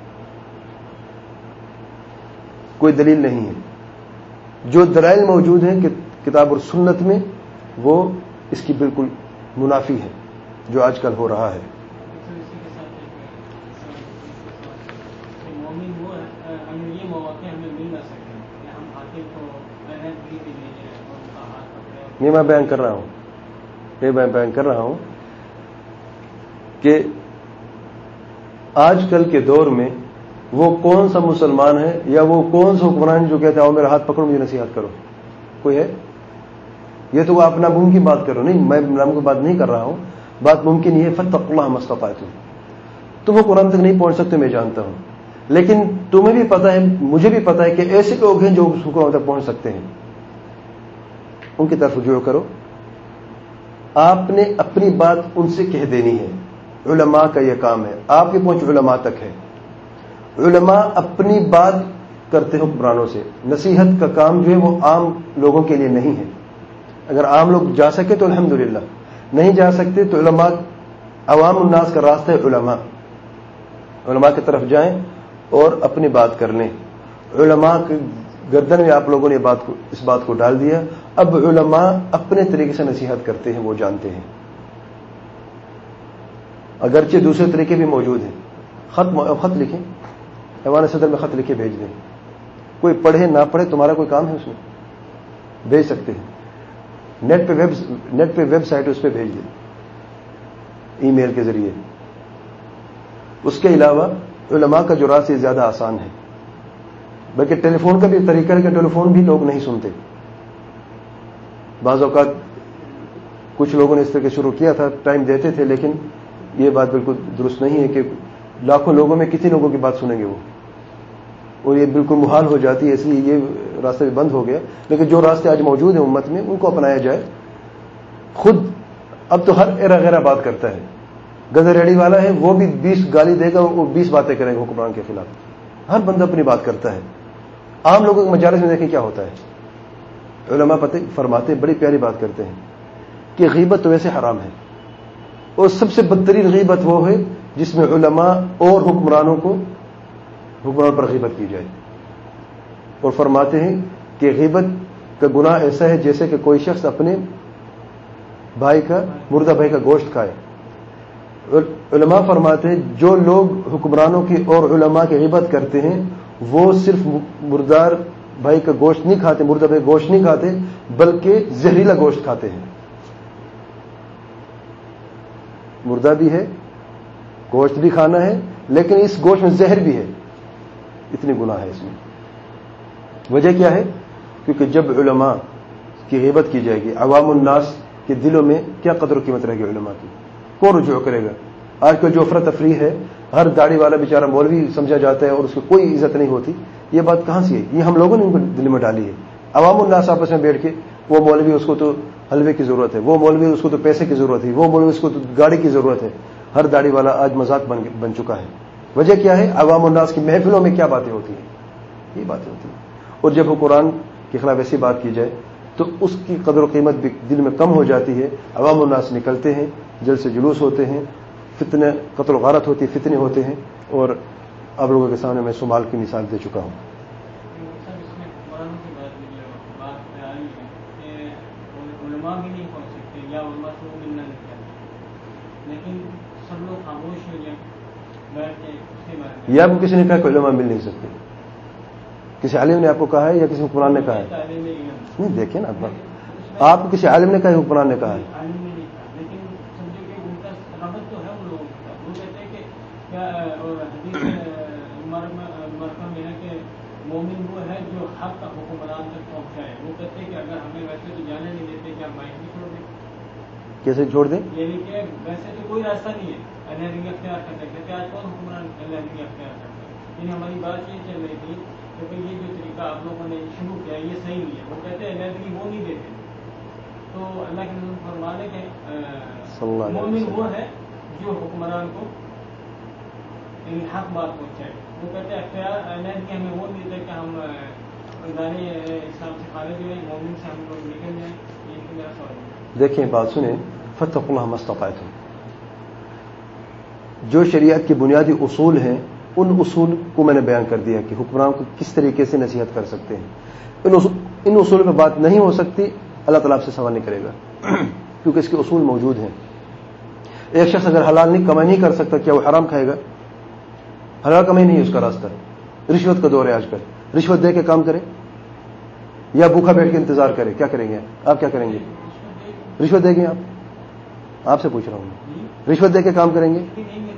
کوئی دلیل نہیں ہے. جو دلائل موجود ہیں کہ کتاب اور سنت میں وہ اس کی بالکل منافی ہے جو آج کل ہو رہا ہے. یہ میں بیان کر رہا ہوں یہ میں بیان کر رہا ہوں کہ آج کل کے دور میں وہ کون سا مسلمان ہے یا وہ کون سا حکمران جو کہتے آؤ میرا ہاتھ پکڑو مجھے نصیحت کرو؟ کوئی ہے؟ یہ تو وہ اپنا ممکن بات کرو. نہیں، میں نام کی بات نہیں کر رہا ہوں، بات ممکن یہ ہے فاتقوا اللہ ما استطعتم. تم وہ قرآن تک نہیں پہنچ سکتے، میں جانتا ہوں، لیکن تمہیں بھی پتا ہے، مجھے بھی پتا ہے کہ ایسے لوگ ہیں جو اس قرآن تک پہنچ سکتے ہیں، ان کی طرف رجوع کرو. آپ نے اپنی بات ان سے کہہ دینی ہے. علماء کا یہ کام ہے، آپ کی پہنچ علماء تک ہے. علماء اپنی بات کرتے ہیں حکمرانوں سے. نصیحت کا کام جو ہے وہ عام لوگوں کے لیے نہیں ہے. اگر عام لوگ جا سکے تو الحمدللہ، نہیں جا سکتے تو علماء، عوام الناس کا راستہ ہے علماء. علماء کی طرف جائیں اور اپنی بات کر لیں. علماء کے گردن میں آپ لوگوں نے بات کو اس بات کو ڈال دیا. اب علماء اپنے طریقے سے نصیحت کرتے ہیں، وہ جانتے ہیں. اگرچہ دوسرے طریقے بھی موجود ہیں. خط خط لکھیں، ایوان صدر میں خط لکھے بھیج دیں. کوئی پڑھے نہ پڑھے تمہارا کوئی کام ہے اس میں، بھیج سکتے ہیں. نیٹ پہ ویب نیٹ پہ ویب سائٹ اس پہ بھیج دیں ای میل کے ذریعے. اس کے علاوہ علماء کا جو راستہ زیادہ آسان ہے، بلکہ ٹیلی فون کا بھی طریقہ ہے کہ ٹیلی فون بھی لوگ نہیں سنتے. بعض اوقات کچھ لوگوں نے اس طرح شروع کیا تھا، ٹائم دیتے تھے، لیکن یہ بات بالکل درست نہیں ہے کہ لاکھوں لوگوں میں کتنے لوگوں کی بات سنیں گے وہ، اور یہ بالکل محال ہو جاتی ہے. اس لیے یہ راستہ بھی بند ہو گیا، لیکن جو راستے آج موجود ہیں امت میں ان کو اپنایا جائے. خود اب تو ہر ایرا غیرہ بات کرتا ہے. گدر ریڑی والا ہے وہ بھی بیس گالی دے گا، وہ بیس باتیں کرے گا حکمران کے خلاف. ہر بندہ اپنی بات کرتا ہے. عام لوگوں کے مجالس میں دیکھیں کیا ہوتا ہے. علماء پتہ فرماتے بڑی پیاری بات کرتے ہیں کہ غیبت تو ویسے حرام ہے، اور سب سے بدترین غیبت وہ ہے جس میں علماء اور حکمرانوں کو حکمران پر غیبت کی جائے. اور فرماتے ہیں کہ غیبت کا گناہ ایسا ہے جیسے کہ کوئی شخص اپنے بھائی کا مردہ بھائی کا گوشت کھائے. علماء فرماتے ہیں جو لوگ حکمرانوں کی اور علماء کی غیبت کرتے ہیں وہ صرف مردار بھائی کا گوشت نہیں کھاتے، مردہ بھائی گوشت نہیں کھاتے، بلکہ زہریلا گوشت کھاتے ہیں. مردہ بھی ہے، گوشت بھی کھانا ہے، لیکن اس گوشت میں زہر بھی ہے. اتنی گناہ ہے اس میں. وجہ کیا ہے؟ کیونکہ جب علماء کی غیبت کی جائے گی، عوام الناس کے دلوں میں کیا قدر و قیمت رہے گی علماء کی؟ کون رجوع کرے گا؟ آج کل جو افراتفری ہے، ہر داڑھی والا بیچارہ مولوی سمجھا جاتا ہے اور اس کو کوئی عزت نہیں ہوتی. یہ بات کہاں سے ہے؟ یہ ہم لوگوں نے ان کو دل میں ڈالی ہے. عوام الناس آپس میں بیٹھ کے وہ مولوی اس کو تو حلوے کی ضرورت ہے، وہ مولوی اس کو تو پیسے کی ضرورت ہے، وہ مولوی اس کو تو گاڑی کی ضرورت ہے. ہر داڑھی والا آج مذاق بن بن چکا ہے. وجہ کیا ہے؟ عوام الناس کی محفلوں میں کیا باتیں ہوتی ہیں؟ یہ باتیں ہوتی ہیں. اور جب وہ قرآن کے خلاف ایسی بات کی جائے تو اس کی قدر و قیمت بھی دل میں کم ہو جاتی ہے. عوام الناس نکلتے ہیں، جلد سے جلوس ہوتے ہیں، فتنے قتل و غارت ہوتی ہے، فتنے ہوتے ہیں. اور آپ لوگوں کے سامنے میں صومال کی مثال دے چکا ہوں. بھی نہیں پہنچ سکتے یا علماء سے وہ ملنا نہیں چاہتے، لیکن سب لوگ خاموش ہو جائیں بیٹھ کے اس کے بارے میں. یا آپ کو کسی نے کہا کہ علماء مل نہیں سکتے؟ کسی عالم نے آپ کو کہا ہے یا کسی حکمران نے کہا ہے؟ نہیں، دیکھیں نا، آپ کو کسی عالم نے کہا ہے، حکمران نے کہا ہے؟ لیکن سمجھو کہ ان کا ربط تو ہے ان لوگوں کے ساتھ. وہ کہتے ہیں کہ مرکم میں ہے کہ مومن وہ ہے جو حق حکمران تک پہنچائے. وہ کہتے ہیں کہ اگر ہمیں ویسے تو جانے نہیں دیتے کہ ہم مائک بھی چھوڑ دیں. کیسے چھوڑ دیں؟ یعنی کہ ویسے تو کوئی راستہ نہیں ہے علیحدگی اختیار کرنے کا. کہتے آج کون حکمران علیحدگی اختیار کرتا ہے؟ لیکن ہماری بات یہ چل رہی تھی کہ یہ جو طریقہ آپ لوگوں نے شروع کیا یہ صحیح نہیں ہے. وہ کہتے ہیں علیحدگی وہ نہیں دیتے. تو اللہ کے نظر فرمانے کے مومن وہ ہے جو حکمران کو حق بات پہنچائے. وہ کہتے ہیں اختیار علیحدگی ہمیں وہ نہیں دیتے کہ ہم دانے اسلام سے خارج ہوئے، مومن سے ہم لوگ نکل جائیں. یہ میرا سوال ہے. دیکھیں بات سنیں، فاتقوا اللہ ما استطعتم. جو شریعت کے بنیادی اصول ہیں ان اصول کو میں نے بیان کر دیا کہ حکمران کو کس طریقے سے نصیحت کر سکتے ہیں. ان اصول ان اصول پہ بات نہیں ہو سکتی، اللہ تعالیٰ آپ سے سوال نہیں کرے گا کیونکہ اس کے اصول موجود ہیں. ایک شخص اگر حلال نہیں کمائی نہیں کر سکتا، کیا وہ حرام کھائے گا؟ حلال کمائی نہیں ہے اس کا راستہ. رشوت کا دور ہے آج کل. رشوت دے کے کام کرے یا بھوکا بیٹھ کے انتظار کرے؟ کیا کریں گے آپ؟ کیا کریں گے؟ رشوت دیں گے آپ؟ آپ سے پوچھ رہا ہوں، رشوت دے کے کام کریں گے؟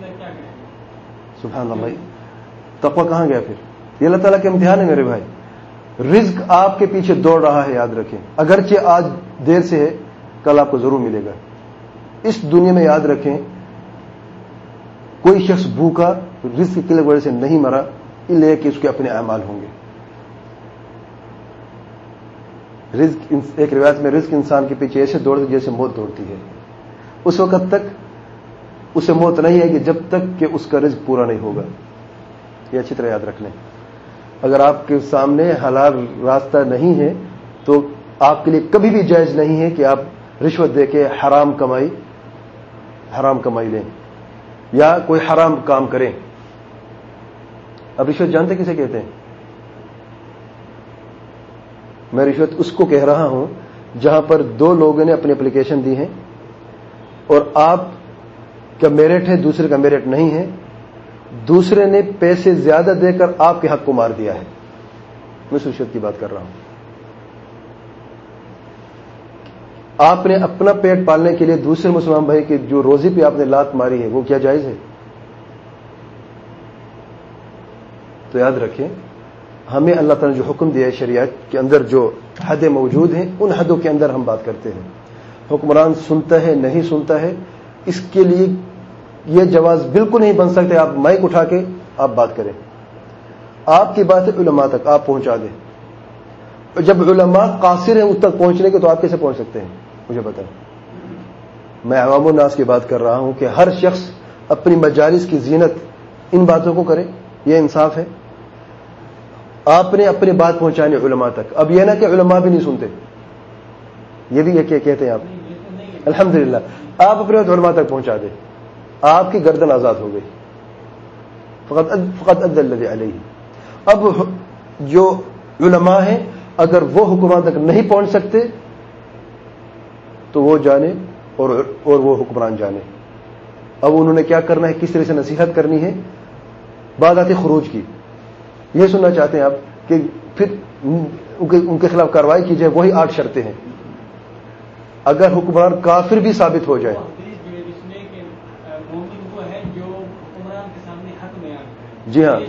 سبحان اللہ. تقویٰ کہاں گیا پھر؟ یہ اللہ تعالیٰ کے امتحان ہے میرے بھائی. رزق آپ کے پیچھے دوڑ رہا ہے، یاد رکھیں. اگرچہ آج دیر سے ہے، کل آپ کو ضرور ملے گا. اس دنیا میں یاد رکھیں کوئی شخص بھوکا رزق کی وجہ سے نہیں مرا، الا کہ اس کے اپنے اعمال ہوں گے. رزق ایک روایت میں رزق انسان کے پیچھے ایسے دوڑتی جیسے موت دوڑتی ہے. اس وقت تک اسے موت نہیں آئے گی جب تک کہ اس کا رزق پورا نہیں ہوگا. یہ اچھی طرح یاد رکھ لیں. اگر آپ کے سامنے حلال راستہ نہیں ہے تو آپ کے لیے کبھی بھی جائز نہیں ہے کہ آپ رشوت دے کے حرام کمائی حرام کمائی لیں یا کوئی حرام کام کریں. اب رشوت جانتے کسے کہتے ہیں؟ میں رشوت اس کو کہہ رہا ہوں جہاں پر دو لوگوں نے اپنی اپلیکیشن دی ہے اور آپ کا میرٹ ہے، دوسرے کا میرٹ نہیں ہے. دوسرے نے پیسے زیادہ دے کر آپ کے حق کو مار دیا ہے. میں اس رشوت کی بات کر رہا ہوں. آپ نے اپنا پیٹ پالنے کے لیے دوسرے مسلمان بھائی کی جو روزی پہ آپ نے لات ماری ہے، وہ کیا جائز ہے؟ تو یاد رکھیں، ہمیں اللہ تعالیٰ نے جو حکم دیا ہے شریعت کے اندر، جو حدیں موجود ہیں ان حدوں کے اندر ہم بات کرتے ہیں. حکمران سنتا ہے نہیں سنتا ہے، اس کے لیے یہ جواز بالکل نہیں بن سکتے آپ مائک اٹھا کے آپ بات کریں. آپ کی بات علماء تک آپ پہنچا دیں. جب علماء قاصر ہیں اس تک پہنچنے کے تو آپ کیسے پہنچ سکتے ہیں؟ مجھے بتائیں. میں عوام الناس کی بات کر رہا ہوں کہ ہر شخص اپنی مجالس کی زینت ان باتوں کو کرے. یہ انصاف ہے؟ آپ نے اپنی بات پہنچانی علماء تک. اب یہ نہ کہ علماء بھی نہیں سنتے, یہ بھی یہ کہتے ہیں آپ. الحمدللہ آپ اپنے علماء تک پہنچا دیں, آپ کی گردن آزاد ہو گئی. فقط فقط ادى الذي علیہ. اب جو علماء ہیں اگر وہ حکمران تک نہیں پہنچ سکتے تو وہ جانے اور اور وہ حکمران جانے. اب انہوں نے کیا کرنا ہے, کس طرح سے نصیحت کرنی ہے. بات آتی خروج کی. یہ سننا چاہتے ہیں آپ کہ پھر ان کے خلاف کارروائی کی جائے. وہی آٹھ شرطیں ہیں. اگر حکمران کافر بھی ثابت ہو جائے, جی ہاں,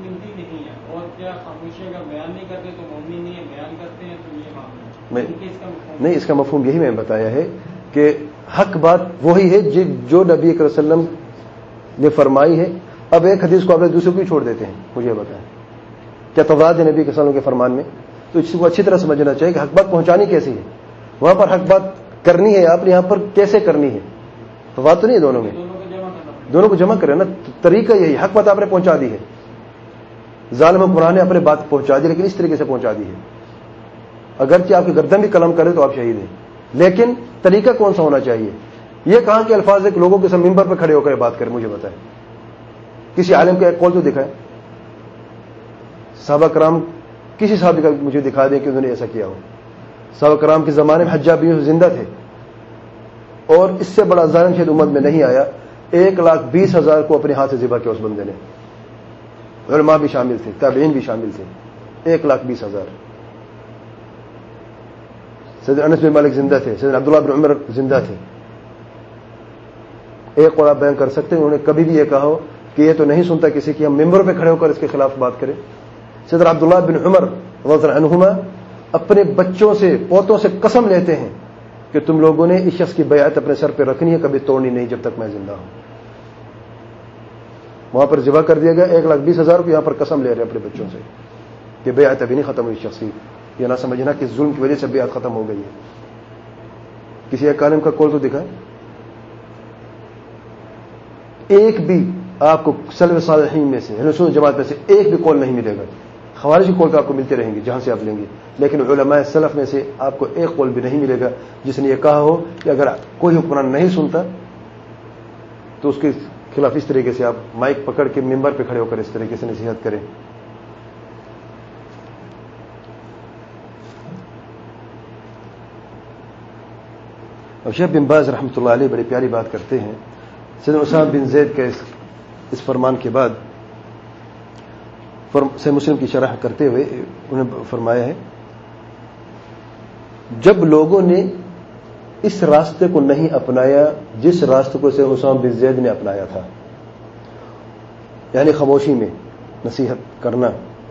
نہیں, اس کا مفہوم یہی میں نے بتایا ہے کہ حق بات وہی ہے جو نبی صلی اللہ علیہ وسلم نے فرمائی ہے. اب ایک حدیث کو آپ نے دوسرے کو ہی چھوڑ دیتے ہیں. مجھے بتائیں کیا تضاد ہے نبی صلی اللہ علیہ وسلم کے فرمان میں؟ تو اس کو اچھی طرح سمجھنا چاہیے کہ حق بات پہنچانی کیسی ہے. وہاں پر حق بات کرنی ہے آپ نے, یہاں پر کیسے کرنی ہے. تضاد تو نہیں ہے دونوں میں, دونوں کو جمع کریں نا. طریقہ یہی, حق بات آپ نے پہنچا دی ہے. ظالم حکمران نے اپنے بات پہنچا دی لیکن اس طریقے سے پہنچا دی ہے. اگرچہ آپ کی گردن بھی قلم کرے تو آپ شہید ہیں, لیکن طریقہ کون سا ہونا چاہیے؟ یہ کہاں کے الفاظ ایک لوگوں کے سامنے منبر پر کھڑے ہو کر بات کریں. مجھے بتائیں کسی عالم کا ایک قول تو دکھائیں. صحابہ کرام کسی صحابی کا مجھے دکھا دیں کہ انہوں نے ایسا کیا ہو. صحابہ کرام کے زمانے میں حجاج بن یوسف زندہ تھے اور اس سے بڑا ظالم شاید امت میں نہیں آیا. ایک لاکھ بیس ہزار کو اپنے ہاتھ سے ذبح کیا اس بندے نے. علماء بھی شامل تھے, تابعین بھی شامل تھے. ایک لاکھ بیس ہزار. سیدنا انس بن مالک زندہ تھے, سیدنا عبداللہ بن عمر زندہ تھے. ایک قول آپ بیان کر سکتے ہیں انہوں نے کبھی بھی یہ کہا ہو کہ یہ تو نہیں سنتا کسی کی, ہم ممبر پہ کھڑے ہو کر اس کے خلاف بات کریں. سیدنا عبداللہ بن عمر رضی اللہ عنہما اپنے بچوں سے, پوتوں سے قسم لیتے ہیں کہ تم لوگوں نے اس شخص کی بیعت اپنے سر پہ رکھنی ہے, کبھی توڑنی نہیں جب تک میں زندہ ہوں. وہاں پر ذبح کر دیا گیا. ایک لاکھ بیس ہزار کو یہاں پر قسم لے رہے اپنے بچوں سے کہ بیعت ابھی نہیں ختم ہوئی شخص کی. یہ نہ سمجھنا کہ ظلم کی وجہ سے بیعت ختم ہو گئی ہے. کسی ایک عالم کا قول تو دکھائیں. ایک بھی آپ کو سلف صالحین میں سے, رسول جماعت میں سے ایک بھی قول نہیں ملے گا. خوارج کے قول تو آپ کو ملتے رہیں گے جہاں سے آپ لیں گے, لیکن علماء سلف میں سے آپ کو ایک قول بھی نہیں ملے گا جس نے یہ کہا ہو کہ اگر کوئی حکمران نہیں سنتا تو اس کے خلاف اس طریقے سے آپ مائک پکڑ کے ممبر پہ کھڑے ہو کر اس طریقے سے نصیحت کریں. اور شیخ بن باز رحمۃ اللہ علیہ بڑی پیاری بات کرتے ہیں. سیدنا اسامہ بن زید کے اس فرمان کے بعد صحیح مسلم کی شرح کرتے ہوئے انہوں نے فرمایا ہے, جب لوگوں نے اس راستے کو نہیں اپنایا جس راستے کو سیدنا اسامہ بن زید نے اپنایا تھا, یعنی خاموشی میں نصیحت کرنا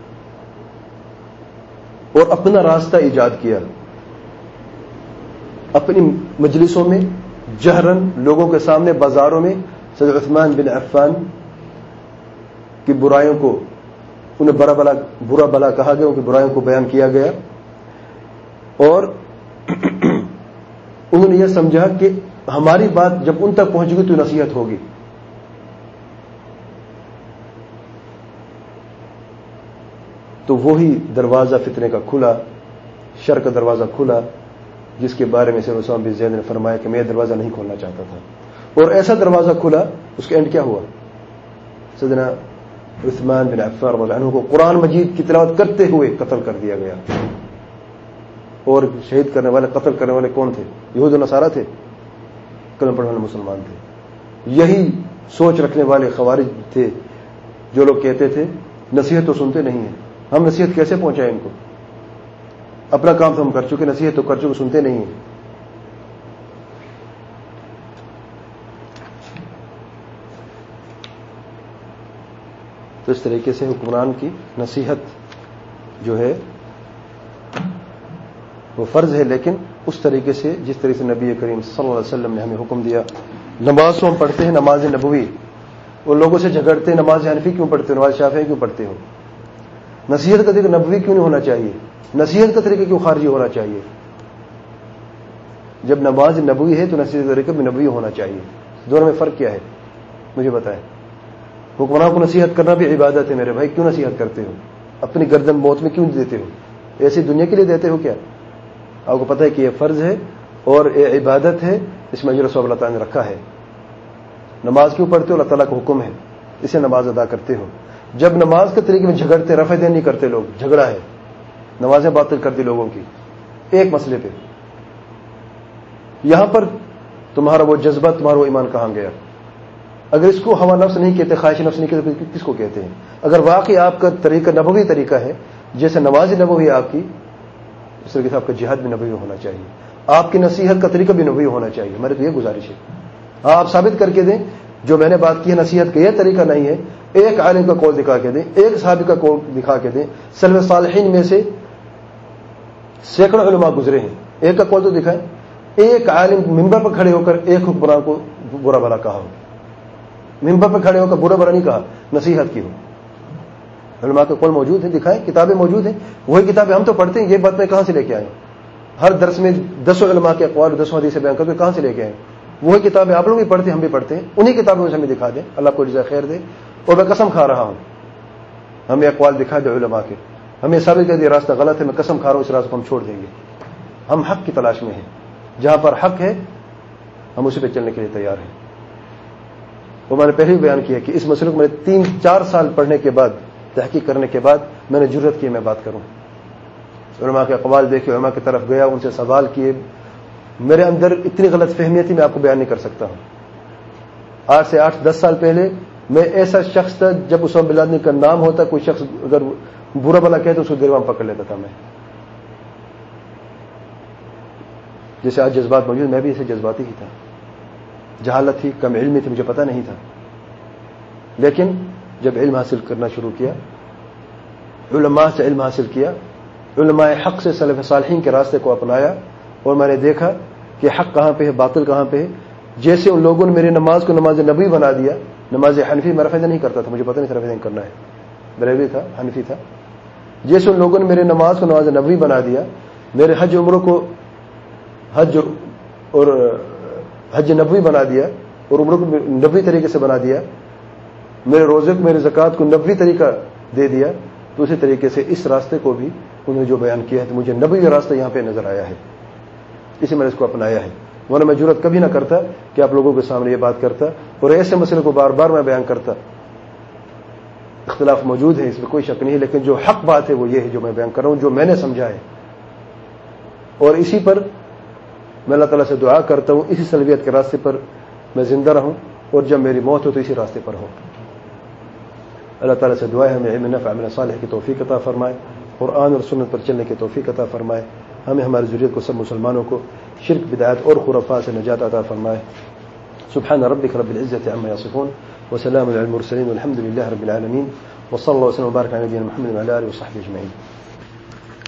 اور اپنا راستہ ایجاد کیا, اپنی مجلسوں میں جہرن لوگوں کے سامنے بازاروں میں سیدنا عثمان بن عفان کی برائیوں کو, انہیں برا بلا برا بلا کہا گیا, ان کی برائیوں کو بیان کیا گیا اور انہوں نے یہ سمجھا کہ ہماری بات جب ان تک پہنچ گئی تو نصیحت ہوگی. تو وہی دروازہ فتنے کا کھلا, شر کا دروازہ کھلا, جس کے بارے میں سیدنا اسامہ بن زید نے فرمایا کہ میں یہ دروازہ نہیں کھولنا چاہتا تھا. اور ایسا دروازہ کھلا, اس کا اینڈ کیا ہوا؟ سیدنا عثمان بن عفان رضی اللہ عنہ کو قرآن مجید کی تلاوت کرتے ہوئے قتل کر دیا گیا. اور شہید کرنے والے, قتل کرنے والے کون تھے؟ یہود و نصارہ تھے, کلمہ پڑھنے والے مسلمان تھے. یہی سوچ رکھنے والے خوارج تھے جو لوگ کہتے تھے نصیحت تو سنتے نہیں ہیں, ہم نصیحت کیسے پہنچائیں ان کو, اپنا کام تو ہم کر چکے, نصیحت تو کر چکے, سنتے نہیں ہیں. تو اس طریقے سے حکمران کی نصیحت جو ہے وہ فرض ہے, لیکن اس طریقے سے جس طریقے سے نبی کریم صلی اللہ علیہ وسلم نے ہمیں حکم دیا. نماز کو ہم پڑھتے ہیں نماز نبوی, اور لوگوں سے جھگڑتے ہیں نماز حنفی کیوں پڑھتے ہو, نماز شافعی کیوں پڑھتے ہو. نصیحت کا ذکر نبوی کیوں نہیں ہونا چاہیے؟ نصیحت کا طریقہ کیوں خارجی ہونا چاہیے؟ جب نماز نبوی ہے تو نصیحت کا طریقہ بھی نبوی ہونا چاہیے. دونوں میں فرق کیا ہے مجھے بتائیں. حکمراں کو نصیحت کرنا بھی عبادت ہے میرے بھائی. کیوں نصیحت کرتے ہو؟ اپنی گردن موت میں کیوں دیتے ہو؟ ایسی دنیا کے لیے دیتے ہو کیا؟ آپ کو پتہ ہے کہ یہ فرض ہے اور یہ عبادت ہے, اس میں اجر و ثواب اللہ تعالیٰ نے رکھا ہے. نماز کیوں پڑھتے ہو؟ اللہ تعالیٰ کا حکم ہے, اسے نماز ادا کرتے ہو. جب نماز کے طریقے میں جھگڑتے, رفع دین نہیں کرتے لوگ, جھگڑا ہے, نمازیں باطل کر دی لوگوں کی ایک مسئلے پہ, یہاں پر تمہارا وہ جذبہ, تمہارا وہ ایمان کہاں گیا؟ اگر اس کو ہوا نفس نہیں کہتے, خواہش نفس نہیں کہتے, کس کو کہتے ہیں؟ اگر واقعی آپ کا طریقہ نبوی طریقہ ہے, جیسے نماز نبوی ہے آپ کی, اس طریقے سے آپ کا جہاد بھی نبوی ہونا چاہیے, آپ کی نصیحت کا طریقہ بھی نبوی ہونا چاہیے. میرے تو یہ گزارش ہے. ہاں آپ ثابت کر کے دیں جو میں نے بات کی ہے نصیحت کا یہ طریقہ نہیں ہے. ایک عالم کا قول دکھا کے دیں, ایک صحابی کا قول دکھا کے دیں. سلف صالحین میں سے سینکڑوں علماء گزرے ہیں, ایک کا قول تو دکھائیں. ایک عالم منبر پر کھڑے ہو کر ایک حکمران کو برا بھلا کہا ہو, منبر پر کھڑے ہو کر برا بھلا نہیں کہا, نصیحت کی ہو. علماء کے قول موجود ہیں, دکھائیں, کتابیں موجود ہیں. وہی کتابیں ہم تو پڑھتے ہیں. یہ بات میں کہاں سے لے کے آئے؟ ہر درس میں دسوں علماء کے اقوال, دسوں حدیث بیان کر کے کہاں سے لے کے آئے؟ وہی کتابیں آپ لوگ بھی پڑھتے ہیں, ہم بھی پڑھتے ہیں. انہی کتابوں سے ہمیں دکھا دیں, اللہ کو جزائے خیر دے. اور میں قسم کھا رہا ہوں, ہمیں اقوال دکھا دے علماء کے, ہمیں ثابت کر دیا راستہ غلط ہے, میں قسم کھا رہا ہوں اس راستے کو ہم چھوڑ دیں گے. ہم حق کی تلاش میں ہیں, جہاں پر حق ہے ہم اسی پہ چلنے کے لیے تیار ہیں. وہ میں نے پہلے بھی بیان کیا کہ اس مسئلے کو میں نے تین چار سال پڑھنے کے بعد, تحقیق کرنے کے بعد میں نے جرأت کی میں بات کروں. علماء کے اقوال دیکھے, علماء کی طرف گیا, ان سے سوال کیے. میرے اندر اتنی غلط فہمیت تھی میں آپ کو بیان نہیں کر سکتا ہوں. آج سے آٹھ دس سال پہلے میں ایسا شخص تھا, جب اسامہ بن لادن کا نام ہوتا, کوئی شخص اگر برا بلا کہے تو اس کو گریباں پکڑ لیتا تھا میں. جیسے آج جذبات موجود, میں بھی ایسے جذباتی ہی تھا. جہالت تھی, کم علمی تھی, مجھے پتہ نہیں تھا. لیکن جب علم حاصل کرنا شروع کیا, علماء سے علم حاصل کیا, علماء حق سے سلف صالحین کے راستے کو اپنایا, اور میں نے دیکھا کہ حق کہاں پہ ہے, باطل کہاں پہ ہے. جیسے ان لوگوں نے میری نماز کو نماز نبوی بنا دیا. نماز حنفی میں رفع نہیں کرتا تھا, مجھے پتہ نہیں تھا رفع کرنا ہے, بریلوی تھا, حنفی تھا. جیسے ان لوگوں نے میری نماز کو نماز نبوی بنا دیا, میرے حج عمروں کو حج اور حج نبوی بنا دیا, اور عمروں کو نبوی طریقے سے بنا دیا, میرے روزے کو, میرے زکوٰۃ کو نبوی طریقہ دے دیا, تو اسی طریقے سے اس راستے کو بھی انہوں نے جو بیان کیا ہے, تو مجھے نبوی راستہ یہاں پہ نظر آیا ہے, اسی میں نے اس کو اپنایا ہے. ورنہ میں جرأت کبھی نہ کرتا کہ آپ لوگوں کے سامنے یہ بات کرتا اور ایسے مسئلے کو بار بار میں بیان کرتا. اختلاف موجود ہے, اس میں کوئی شک نہیں, لیکن جو حق بات ہے وہ یہ ہے جو میں بیان کر رہا ہوں, جو میں نے سمجھا ہے. اور اسی پر میں اللہ تعالیٰ سے دعا کرتا ہوں, اسی سلبیت کے راستے پر میں زندہ رہوں, اور جب میری موت ہو تو اسی راستے پر ہوں. اللہ تعالیٰ سے دعا ہے ہمیں علم نافع عمل صالح کی توفیق عطا فرمائے, قرآن اور سنت پر چلنے کی توفیق عطا فرمائے. ہمیں ہماری ذریت کو, سب مسلمانوں کو شرک, بدعات اور خرافات سے نجات عطا فرمائے. سبحان ربک رب العزة عما یصفون وسلام علی المرسلین والحمد للہ رب العالمین وصلی اللہ وسلم وبارک علی نبینا محمد وعلی آلہ وصحبہ اجمعین.